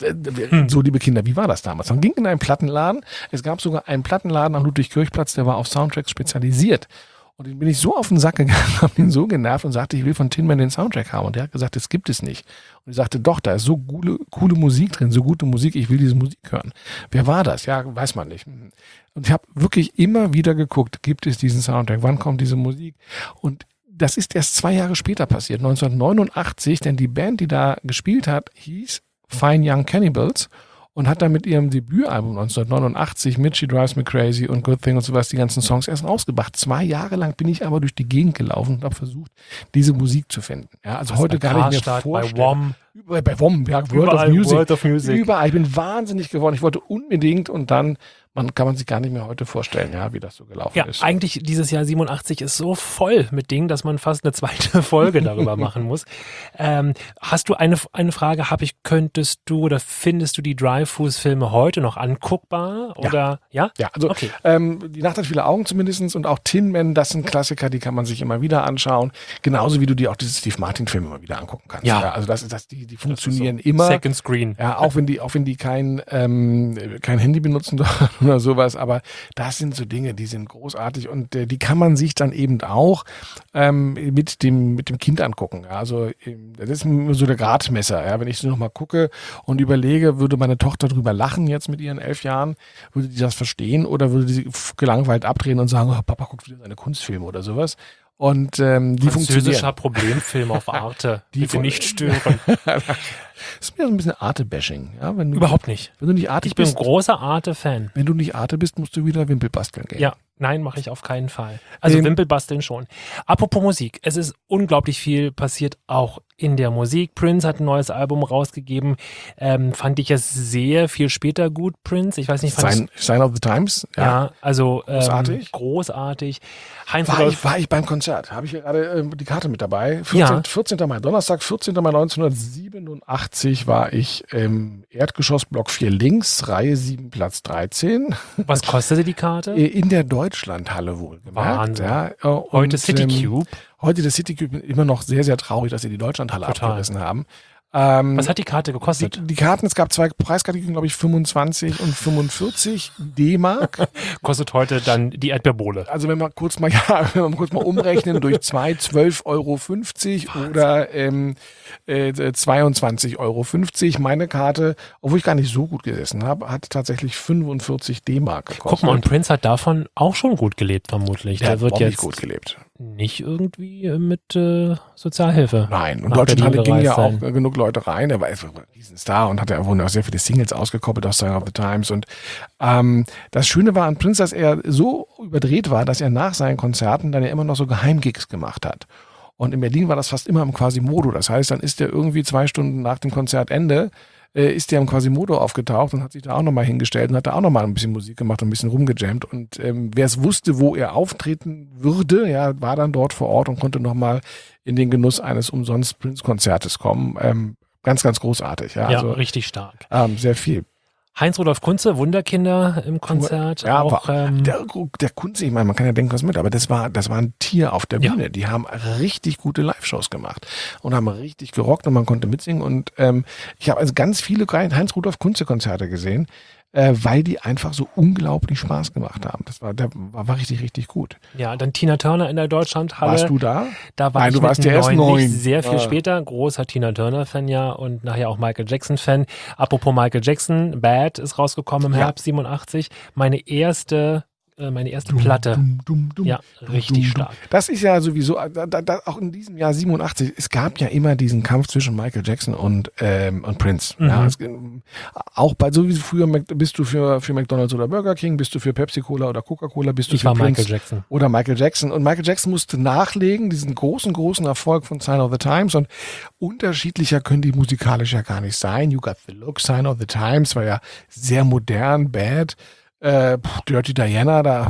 so liebe Kinder, wie war das damals? Man ging in einen Plattenladen. Es gab sogar einen Plattenladen am Ludwig-Kirch-Platz, der war auf Soundtracks spezialisiert. Und den bin ich so auf den Sack gegangen, habe ihn so genervt und sagte, ich will von Tin Man den Soundtrack haben. Und der hat gesagt, das gibt es nicht. Und ich sagte, doch, da ist so coole Musik drin, so gute Musik, ich will diese Musik hören. Wer war das? Ja, weiß man nicht. Und ich habe wirklich immer wieder geguckt, gibt es diesen Soundtrack, wann kommt diese Musik? Und das ist erst 2 Jahre später passiert, 1989, denn die Band, die da gespielt hat, hieß Fine Young Cannibals und hat dann mit ihrem Debütalbum 1989 mit She Drives Me Crazy und Good Thing und sowas die ganzen Songs erst rausgebracht. 2 Jahre lang bin ich aber durch die Gegend gelaufen und habe versucht, diese Musik zu finden. Ja, also heute gar nicht mehr vorstellen. Bei WOM. Bei WOM, ja, World of Music. Überall. Ich bin wahnsinnig geworden. Ich wollte unbedingt und dann kann man sich gar nicht mehr heute vorstellen, ja, wie das so gelaufen ist. Ja, eigentlich dieses Jahr 87 ist so voll mit Dingen, dass man fast eine zweite Folge darüber machen muss. Hast du eine Frage, könntest du oder findest du die Dreyfuss-Filme heute noch anguckbar? Oder, ja? Ja, also okay. Die Nacht hat viele Augen zumindest und auch Tin Man, das sind Klassiker, die kann man sich immer wieder anschauen. Genauso wie du dir auch diese Steve Martin-Filme immer wieder angucken kannst. Ja. Also die funktionieren so immer. Second Screen. Ja, auch wenn die kein Handy benutzen oder sowas, aber das sind so Dinge, die sind großartig und die kann man sich dann eben auch mit dem Kind angucken. Ja, also das ist so der Gradmesser. Ja, wenn ich so nochmal gucke und überlege, würde meine Tochter drüber lachen jetzt mit ihren 11 Jahren, würde die das verstehen oder würde sie gelangweilt abdrehen und sagen, oh, Papa guckt wieder seine Kunstfilme oder sowas. Und die funktionieren. Französischer Problemfilm auf Arte. Bitte nicht stören. Das ist mir so ein bisschen Arte-Bashing. Ja, Überhaupt nicht. Wenn du nicht Arte ich bin ein großer Arte-Fan. Wenn du nicht Arte bist, musst du wieder Wimpel basteln gehen. Ja, nein, mache ich auf keinen Fall. Also Wimpel basteln schon. Apropos Musik. Es ist unglaublich viel passiert auch in der Musik. Prince hat ein neues Album rausgegeben. Fand ich es sehr viel später gut, Prince. Ich weiß nicht, Sign of the Times. Ja, also großartig. War ich beim Konzert. Habe ich hier gerade die Karte mit dabei. 14. Mai, Donnerstag, 14. Mai 1987 war ich im Erdgeschossblock 4 links, Reihe 7, Platz 13. Was kostete die Karte? In der Deutschlandhalle wohlgemerkt. Wahnsinn. Ja, heute City Cube. Heute der City Cube, immer noch sehr, sehr traurig, dass sie die Deutschlandhalle abgerissen haben. Was hat die Karte gekostet? Die Karten, es gab 2 Preiskategorien, glaube ich, 25 und 45 D-Mark. Kostet heute dann die Erdbeerbohle. Also wenn wir kurz mal umrechnen durch 2, 12,50 € oder 22,50 €. Meine Karte, obwohl ich gar nicht so gut gesessen habe, hat tatsächlich 45 D-Mark gekostet. Guck mal, und Prince hat davon auch schon gut gelebt, vermutlich. Der wird jetzt gut gelebt. Nicht irgendwie mit Sozialhilfe. Nein, und Deutschlandhalle gingen ja auch genug Leute rein. Er war ein Riesenstar und hat ja wohl auch sehr viele Singles ausgekoppelt aus Sign of the Times. Und das Schöne war an Prince, dass er so überdreht war, dass er nach seinen Konzerten dann ja immer noch so Geheimgigs gemacht hat. Und in Berlin war das fast immer im Quasimodo. Das heißt, dann ist er irgendwie 2 Stunden nach dem Konzertende ist der im Quasimodo aufgetaucht und hat sich da auch nochmal hingestellt und hat da auch nochmal ein bisschen Musik gemacht und ein bisschen rumgejammt. Und wer es wusste, wo er auftreten würde, ja, war dann dort vor Ort und konnte nochmal in den Genuss eines umsonst Prince-Konzertes kommen. Ganz, ganz großartig. Ja, also, richtig stark. Sehr viel. Heinz-Rudolf Kunze, Wunderkinder im Konzert. Ja, auch, der Kunze, ich meine, man kann ja denken, was mit, aber das war ein Tier auf der Bühne. Ja. Die haben richtig gute Live-Shows gemacht und haben richtig gerockt und man konnte mitsingen. Und ich habe also ganz viele Heinz-Rudolf Kunze-Konzerte gesehen, weil die einfach so unglaublich Spaß gemacht haben. Der war richtig, richtig gut. Ja, dann Tina Turner in der Deutschlandhalle. Warst du da? Da war Nein, ich du warst ja erst 9. Sehr viel später. Großer Tina Turner-Fan, ja, und nachher auch Michael Jackson-Fan. Apropos Michael Jackson, Bad ist rausgekommen im Herbst 87. Meine erste Platte. Ja, richtig stark. Das ist ja sowieso, auch in diesem Jahr 87, es gab ja immer diesen Kampf zwischen Michael Jackson und Prince. Mhm. Ja, auch so wie früher, bist du für McDonald's oder Burger King, bist du für Pepsi Cola oder Coca-Cola, bist du für Prince Michael Jackson. Oder Michael Jackson. Und Michael Jackson musste nachlegen, diesen großen Erfolg von Sign of the Times. Und unterschiedlicher können die musikalisch ja gar nicht sein. You Got the Look, Sign of the Times war ja sehr modern, Bad. Dirty Diana,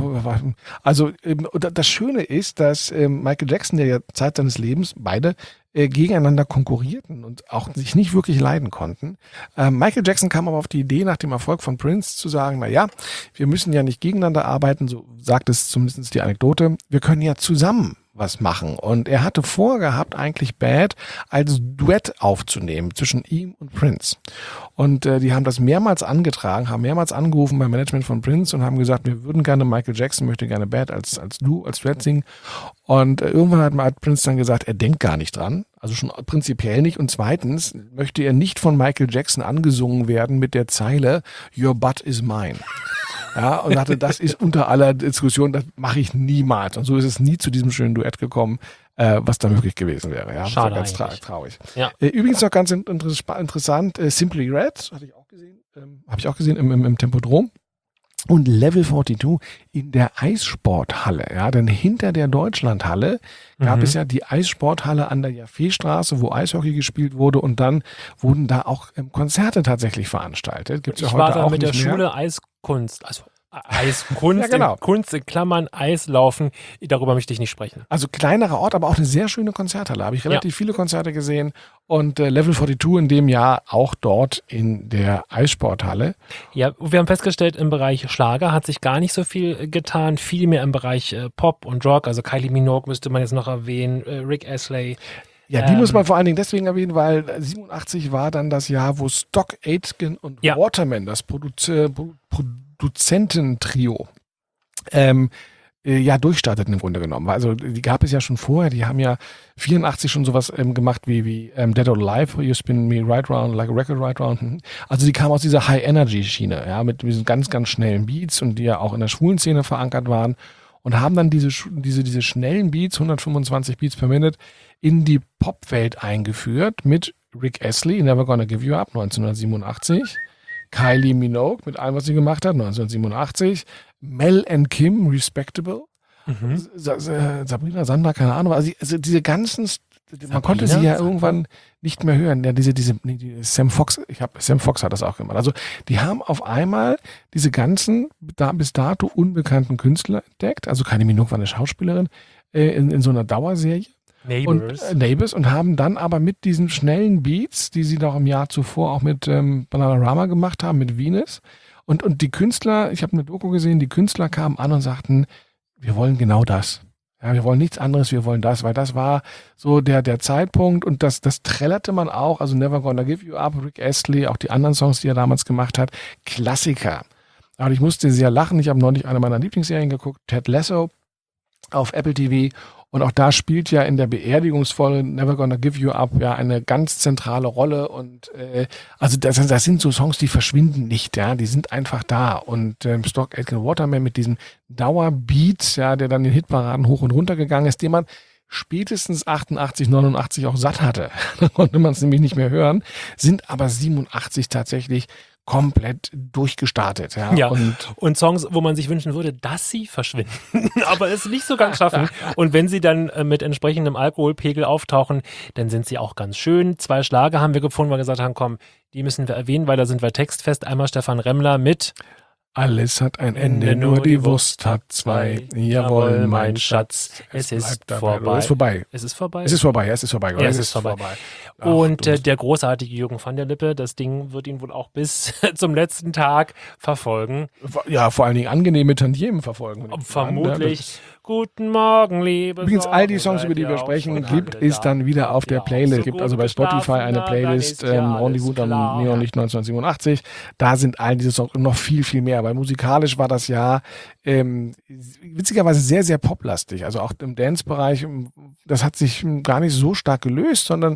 das Schöne ist, dass Michael Jackson, der ja Zeit seines Lebens beide gegeneinander konkurrierten und auch sich nicht wirklich leiden konnten. Michael Jackson kam aber auf die Idee, nach dem Erfolg von Prince zu sagen, wir müssen ja nicht gegeneinander arbeiten, so sagt es zumindest die Anekdote, wir können ja zusammen was machen. Und er hatte vorgehabt, eigentlich Bad als Duett aufzunehmen zwischen ihm und Prince. Und die haben das mehrmals angetragen, haben mehrmals angerufen beim Management von Prince und haben gesagt, wir würden gerne Michael Jackson, möchte gerne Bad als Duett singen. Und irgendwann hat Prince dann gesagt, er denkt gar nicht dran. Also schon prinzipiell nicht. Und zweitens möchte er nicht von Michael Jackson angesungen werden mit der Zeile Your butt is mine. Ja, und dachte, das ist unter aller Diskussion, das mache ich niemals. Und so ist es nie zu diesem schönen Duett gekommen, was da möglich gewesen wäre. Ja, schade, das war ganz traurig. Ja. Übrigens noch ganz interessant, Simply Red, habe ich auch gesehen im Tempodrom. Und Level 42 in der Eissporthalle, ja, denn hinter der Deutschlandhalle gab es ja die Eissporthalle an der Jaffeestraße, wo Eishockey gespielt wurde und dann wurden da auch Konzerte tatsächlich veranstaltet. Gibt's ja ich heute war da auch mit der nicht mehr. Schule Eiskunst, also Eiskunst, Ja, genau. Kunst in Klammern, Eislaufen, darüber möchte ich nicht sprechen. Also kleinerer Ort, aber auch eine sehr schöne Konzerthalle. Habe ich relativ viele Konzerte gesehen und Level 42 in dem Jahr auch dort in der Eissporthalle. Ja, wir haben festgestellt, im Bereich Schlager hat sich gar nicht so viel getan, viel mehr im Bereich Pop und Rock, also Kylie Minogue müsste man jetzt noch erwähnen, Rick Astley. Ja, die muss man vor allen Dingen deswegen erwähnen, weil 87 war dann das Jahr, wo Stock Aitken und Waterman, das Produzententrio, durchstarteten im Grunde genommen. Also die gab es ja schon vorher, die haben ja 84 schon sowas gemacht wie Dead or Alive, You Spin Me Right Round Like a Record Right Round. Also die kamen aus dieser High-Energy-Schiene, ja, mit diesen ganz, ganz schnellen Beats und die ja auch in der schwulen Szene verankert waren und haben dann diese schnellen Beats, 125 Beats per Minute, in die Popwelt eingeführt mit Rick Astley, Never Gonna Give You Up, 1987, Kylie Minogue mit allem, was sie gemacht hat, 1987, Mel and Kim, Respectable, Sabrina Sandra, keine Ahnung, also diese ganzen, man konnte sie ja irgendwann nicht mehr hören, ja, die Sam Fox, Sam Fox hat das auch gemacht, also die haben auf einmal diese ganzen bis dato unbekannten Künstler entdeckt, also Kylie Minogue war eine Schauspielerin, in so einer Dauerserie. Neighbors und haben dann aber mit diesen schnellen Beats, die sie doch im Jahr zuvor auch mit Bananarama gemacht haben, mit Venus und die Künstler, ich habe eine Doku gesehen, die Künstler kamen an und sagten, wir wollen genau das. Ja, wir wollen nichts anderes, wir wollen das, weil das war so der Zeitpunkt und das trällerte man auch, also Never Gonna Give You Up, Rick Astley, auch die anderen Songs, die er damals gemacht hat, Klassiker. Aber ich musste sehr lachen, ich habe neulich eine meiner Lieblingsserien geguckt, Ted Lasso auf Apple TV. Und auch da spielt ja in der Beerdigungsfolge Never Gonna Give You Up ja eine ganz zentrale Rolle. Und also das sind so Songs, die verschwinden nicht, ja, die sind einfach da. Und Stock Aitken Waterman mit diesem Dauerbeat, ja, der dann in Hitparaden hoch und runter gegangen ist, den man spätestens 88, 89 auch satt hatte. Da konnte man es nämlich nicht mehr hören, sind aber 87 tatsächlich komplett durchgestartet. Ja. Und Songs, wo man sich wünschen würde, dass sie verschwinden, aber es nicht so ganz schaffen. Und wenn sie dann mit entsprechendem Alkoholpegel auftauchen, dann sind sie auch ganz schön. 2 Schlager haben wir gefunden, weil wir gesagt haben, komm, die müssen wir erwähnen, weil da sind wir textfest. Einmal Stefan Remmler mit Alles hat ein Ende, nur die Wurst hat 2. Jawohl, mein Schatz, es ist vorbei. Es ist vorbei. Es ist vorbei? Es ist vorbei, ja, es ist vorbei. Ja, es ist vorbei. Ach, und der großartige Jürgen van der Lippe, das Ding wird ihn wohl auch bis zum letzten Tag verfolgen. Ja, vor allen Dingen angenehme Tantiemen verfolgen. Vermutlich. Guten Morgen, liebe Übrigens, all die Songs, über die wir sprechen, gibt es dann wieder auf der Playlist. Es gibt also bei Spotify eine Playlist, Rendezvous am Neonlicht 1987. Da sind all diese Songs und noch viel, viel mehr. Weil musikalisch war das Jahr witzigerweise sehr, sehr poplastig. Also auch im Dance-Bereich, das hat sich gar nicht so stark gelöst, sondern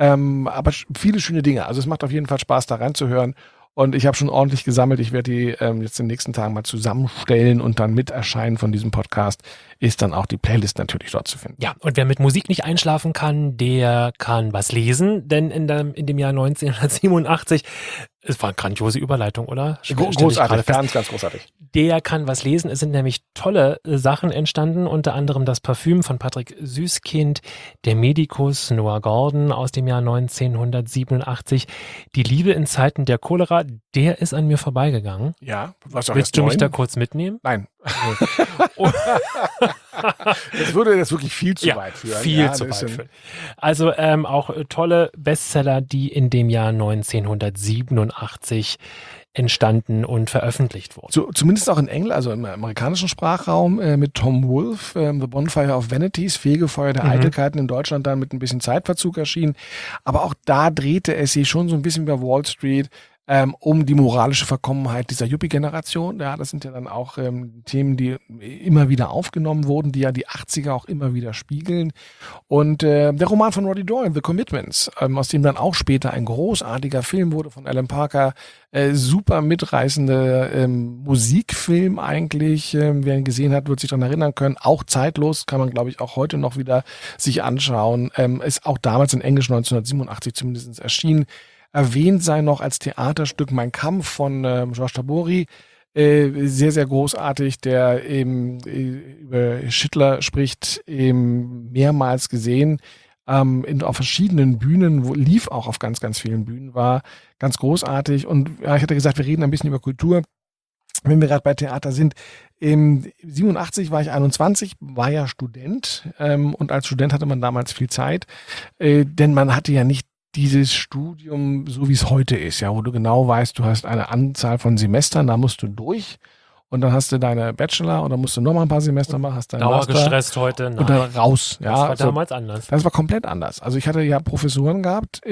aber viele schöne Dinge. Also es macht auf jeden Fall Spaß, da reinzuhören. Und ich habe schon ordentlich gesammelt. Ich werde die jetzt in den nächsten Tagen mal zusammenstellen und dann mit Erscheinen von diesem Podcast ist dann auch die Playlist natürlich dort zu finden. Ja, und wer mit Musik nicht einschlafen kann, der kann was lesen, denn in dem Jahr 1987, es war eine grandiose Überleitung, oder? Großartig, ganz, ganz großartig. Der kann was lesen. Es sind nämlich tolle Sachen entstanden, unter anderem das Parfüm von Patrick Süßkind, der Medikus Noah Gordon aus dem Jahr 1987, Die Liebe in Zeiten der Cholera, der ist an mir vorbeigegangen. Ja, was auch Willst du mich da kurz mitnehmen? Nein. Das würde das wirklich viel zu weit führen. Viel zu weit führen. Also auch tolle Bestseller, die in dem Jahr 1987 entstanden und veröffentlicht wurden. Zumindest auch in Englisch, also im amerikanischen Sprachraum mit Tom Wolfe, The Bonfire of Vanities, Fegefeuer der Eitelkeiten, in Deutschland dann mit ein bisschen Zeitverzug erschienen. Aber auch da drehte es sich schon so ein bisschen über Wall Street um die moralische Verkommenheit dieser Yuppie-Generation. Ja, das sind ja dann auch Themen, die immer wieder aufgenommen wurden, die ja die 80er auch immer wieder spiegeln. Und der Roman von Roddy Doyle, The Commitments, aus dem dann auch später ein großartiger Film wurde von Alan Parker, super mitreißende Musikfilm eigentlich. Wer ihn gesehen hat, wird sich daran erinnern können. Auch zeitlos, kann man glaube ich auch heute noch wieder sich anschauen. Ist auch damals in Englisch 1987 zumindest erschienen. Erwähnt sei noch als Theaterstück Mein Kampf von Georges Tabori. Sehr, sehr großartig, der eben über Schindler spricht, eben mehrmals gesehen. Auf verschiedenen Bühnen, lief auch auf ganz, ganz vielen Bühnen, war ganz großartig. Und ja, ich hatte gesagt, wir reden ein bisschen über Kultur. Wenn wir gerade bei Theater sind, 87 war ich 21, war ja Student. Und als Student hatte man damals viel Zeit, denn man hatte ja nicht dieses Studium, so wie es heute ist, ja, wo du genau weißt, du hast eine Anzahl von Semestern, da musst du durch und dann hast du deine Bachelor und dann musst du nochmal ein paar Semester machen, hast deinen Master. Dauergestresst heute, nein. Und dann raus. Ja, das war damals anders. Das war komplett anders. Also ich hatte ja Professoren gehabt,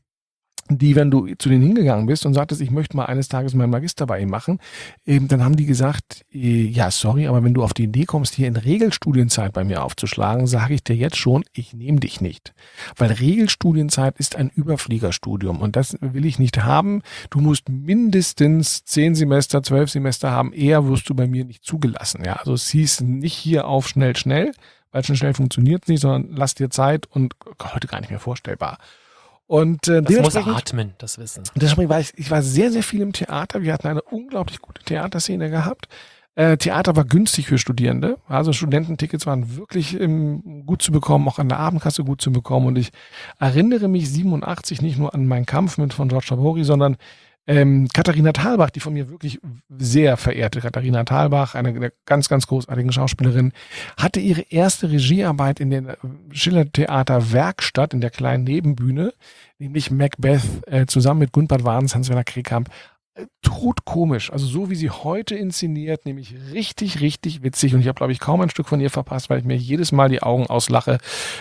die, wenn du zu denen hingegangen bist und sagtest, ich möchte mal eines Tages meinen Magister bei ihm machen, dann haben die gesagt, ja, sorry, aber wenn du auf die Idee kommst, hier in Regelstudienzeit bei mir aufzuschlagen, sage ich dir jetzt schon, ich nehme dich nicht. Weil Regelstudienzeit ist ein Überfliegerstudium und das will ich nicht haben. Du musst mindestens 10 Semester, 12 Semester haben, eher wirst du bei mir nicht zugelassen. Ja, also es hieß nicht hier auf schnell, weil schnell funktioniert es nicht, sondern lass dir Zeit und heute gar nicht mehr vorstellbar. Und das muss atmen, das Wissen. Deswegen war ich war sehr, sehr viel im Theater. Wir hatten eine unglaublich gute Theaterszene gehabt. Theater war günstig für Studierende. Also Studententickets waren wirklich gut zu bekommen, auch an der Abendkasse gut zu bekommen. Und ich erinnere mich 87 nicht nur an meinen Kampf von Georges Tabori, sondern Katharina Thalbach, die von mir wirklich sehr verehrte Katharina Thalbach, eine der ganz, ganz großartigen Schauspielerinnen, hatte ihre erste Regiearbeit in der Schiller-Theater Werkstatt in der kleinen Nebenbühne, nämlich Macbeth, zusammen mit Gunbert Warns, Hans-Werner Krekamp. Todkomisch, also so wie sie heute inszeniert, nämlich richtig, richtig witzig und ich habe, glaube ich, kaum ein Stück von ihr verpasst, weil ich mir jedes Mal die Augen auslache.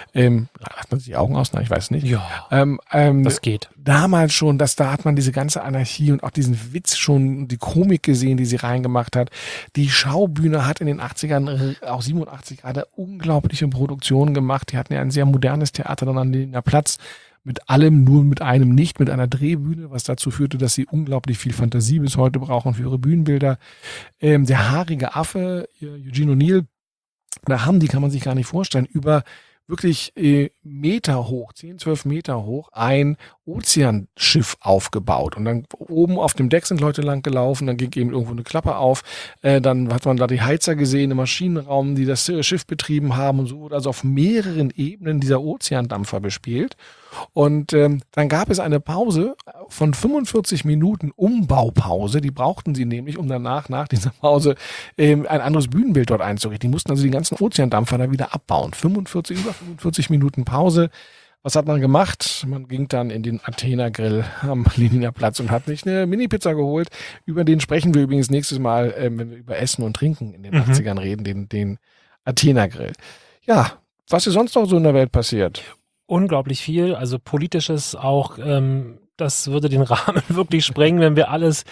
Hat man sich die Augen aus? Nein, ich weiß nicht. Ja, das geht. Damals schon, da hat man diese ganze Anarchie und auch diesen Witz schon, die Komik gesehen, die sie reingemacht hat. Die Schaubühne hat in den 80ern, auch 87 gerade, unglaubliche Produktionen gemacht. Die hatten ja ein sehr modernes Theater dann an der Platz. Mit allem, nur mit einem nicht, mit einer Drehbühne, was dazu führte, dass sie unglaublich viel Fantasie bis heute brauchen für ihre Bühnenbilder. Der haarige Affe, Eugene O'Neill, die kann man sich gar nicht vorstellen, über wirklich Meter hoch, 10, 12 Meter hoch, ein Ozeanschiff aufgebaut. Und dann oben auf dem Deck sind Leute lang gelaufen, dann ging eben irgendwo eine Klappe auf, dann hat man da die Heizer gesehen im Maschinenraum, die das Schiff betrieben haben und so wurde also auf mehreren Ebenen dieser Ozeandampfer bespielt. Und dann gab es eine Pause von 45 Minuten Umbaupause. Die brauchten sie nämlich, um danach, nach dieser Pause, ein anderes Bühnenbild dort einzurichten. Die mussten also die ganzen Ozeandampfer da wieder abbauen. Über 45 Minuten Pause. Was hat man gemacht? Man ging dann in den Athena Grill am Lehniner Platz und hat sich eine Mini-Pizza geholt. Über den sprechen wir übrigens nächstes Mal, wenn wir über Essen und Trinken in den 80ern reden, den Athena Grill. Ja, was ist sonst noch so in der Welt passiert? Unglaublich viel, also politisches auch, das würde den Rahmen wirklich sprengen, wenn wir alles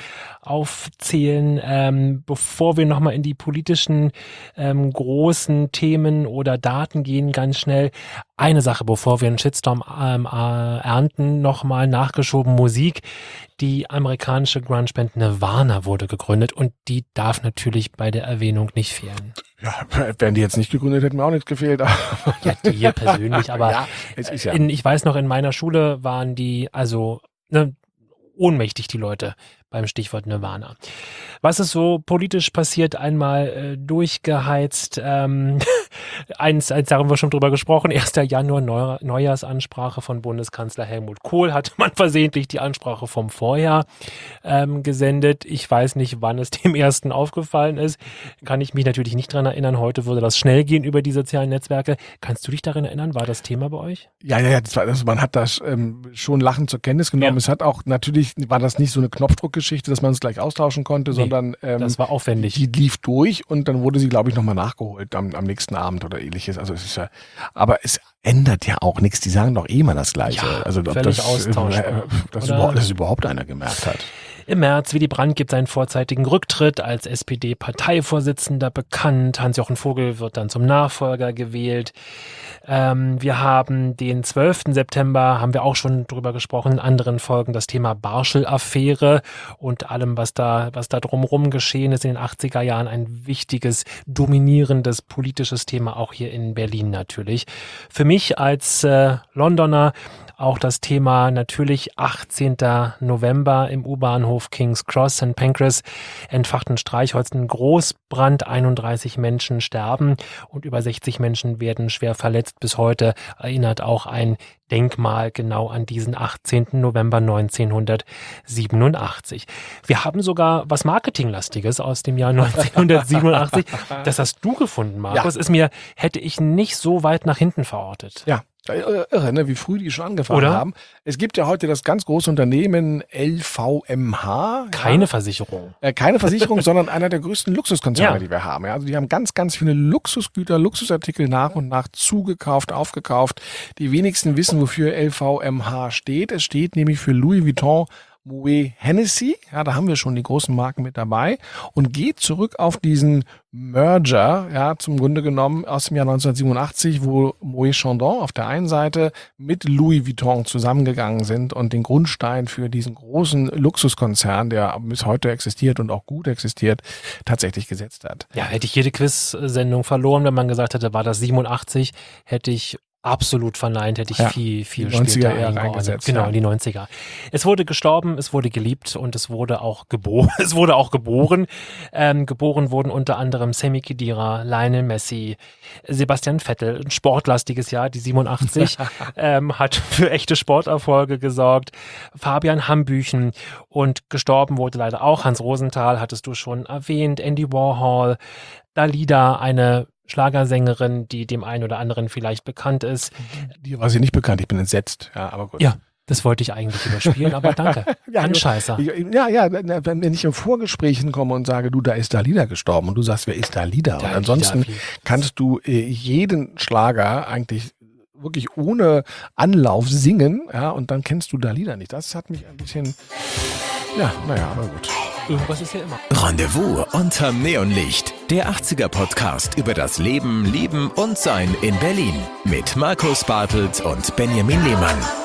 aufzählen. Bevor wir nochmal in die politischen großen Themen oder Daten gehen, ganz schnell eine Sache, bevor wir einen Shitstorm ernten, nochmal nachgeschoben: Musik. Die amerikanische Grunge-Band Nirvana wurde gegründet und die darf natürlich bei der Erwähnung nicht fehlen. Ja, wären die jetzt nicht gegründet, hätten mir auch nichts gefehlt. Ja, dir persönlich, aber ja, ich weiß noch, in meiner Schule waren die, also ohnmächtig, die Leute, beim Stichwort Nirvana. Was ist so politisch passiert? Einmal durchgeheizt. Eins, da haben wir schon drüber gesprochen. 1. Januar, Neujahrsansprache von Bundeskanzler Helmut Kohl. Hatte man versehentlich die Ansprache vom Vorjahr gesendet. Ich weiß nicht, wann es dem Ersten aufgefallen ist. Kann ich mich natürlich nicht dran erinnern. Heute würde das schnell gehen über die sozialen Netzwerke. Kannst du dich daran erinnern? War das Thema bei euch? Ja, man hat das schon lachend zur Kenntnis genommen. Ja. Es hat auch, natürlich war das nicht so eine Knopfdruckgeschichte, Briefgeschichte, dass man es gleich austauschen konnte, sondern das war aufwendig. Die lief durch und dann wurde sie, glaube ich, nochmal nachgeholt am nächsten Abend oder ähnliches. Also es ist ja, aber es ändert ja auch nichts. Die sagen doch eh immer das Gleiche. Ja, also ob völlig austauschbar. dass überhaupt einer gemerkt hat. Im März, Willy Brandt gibt seinen vorzeitigen Rücktritt als SPD-Parteivorsitzender bekannt. Hans-Jochen Vogel wird dann zum Nachfolger gewählt. Wir haben den 12. September, haben wir auch schon drüber gesprochen, in anderen Folgen das Thema Barschel-Affäre und allem, was da drumherum geschehen ist in den 80er Jahren. Ein wichtiges, dominierendes politisches Thema, auch hier in Berlin natürlich. Für mich als Londoner auch das Thema natürlich 18. November im U-Bahnhof King's Cross, St. Pancras, entfachten Streichholz, ein Großbrand, 31 Menschen sterben und über 60 Menschen werden schwer verletzt. Bis heute erinnert auch ein Denkmal genau an diesen 18. November 1987. Wir haben sogar was Marketinglastiges aus dem Jahr 1987. Das hast du gefunden, Markus. Ja. Hätte ich nicht so weit nach hinten verortet. Ja. Irre, ne? Wie früh die schon angefangen haben. Es gibt ja heute das ganz große Unternehmen LVMH. Keine Versicherung. Keine Versicherung, sondern einer der größten Luxuskonzerne, die wir haben. Ja, also die haben ganz, ganz viele Luxusgüter, Luxusartikel nach und nach zugekauft, aufgekauft. Die wenigsten wissen, wofür LVMH steht. Es steht nämlich für Louis Vuitton, Moet Hennessy, ja, da haben wir schon die großen Marken mit dabei und geht zurück auf diesen Merger, ja, zum Grunde genommen aus dem Jahr 1987, wo Moet Chandon auf der einen Seite mit Louis Vuitton zusammengegangen sind und den Grundstein für diesen großen Luxuskonzern, der bis heute existiert und auch gut existiert, tatsächlich gesetzt hat. Ja, hätte ich jede Quiz-Sendung verloren, wenn man gesagt hätte, war das 87, hätte ich absolut verneint, hätte ich viel 90er eher reingesetzt. Genau, in die 90er. Es wurde gestorben, es wurde geliebt und es wurde auch geboren. Geboren wurden unter anderem Sammy Khedira, Lionel Messi, Sebastian Vettel. Ein sportlastiges Jahr, die 87, hat für echte Sporterfolge gesorgt. Fabian Hambüchen und gestorben wurde leider auch Hans Rosenthal, hattest du schon erwähnt, Andy Warhol, Dalida, eine Schlagersängerin, die dem einen oder anderen vielleicht bekannt ist. Die war sie nicht bekannt, ich bin entsetzt. Ja, aber gut. Ja, das wollte ich eigentlich überspielen, aber danke. Anscheißer. Wenn ich im Vorgesprächen komme und sage, du, da ist Dalida gestorben und du sagst, wer ist Dalida? Und ansonsten kannst du jeden Schlager eigentlich wirklich ohne Anlauf singen, ja, und dann kennst du Dalida nicht. Das hat mich ein bisschen, aber gut. Irgendwas ist ja immer. Rendezvous unterm Neonlicht. Der 80er-Podcast über das Leben, Lieben und Sein in Berlin. Mit Markus Bartelt und Benjamin Lehmann.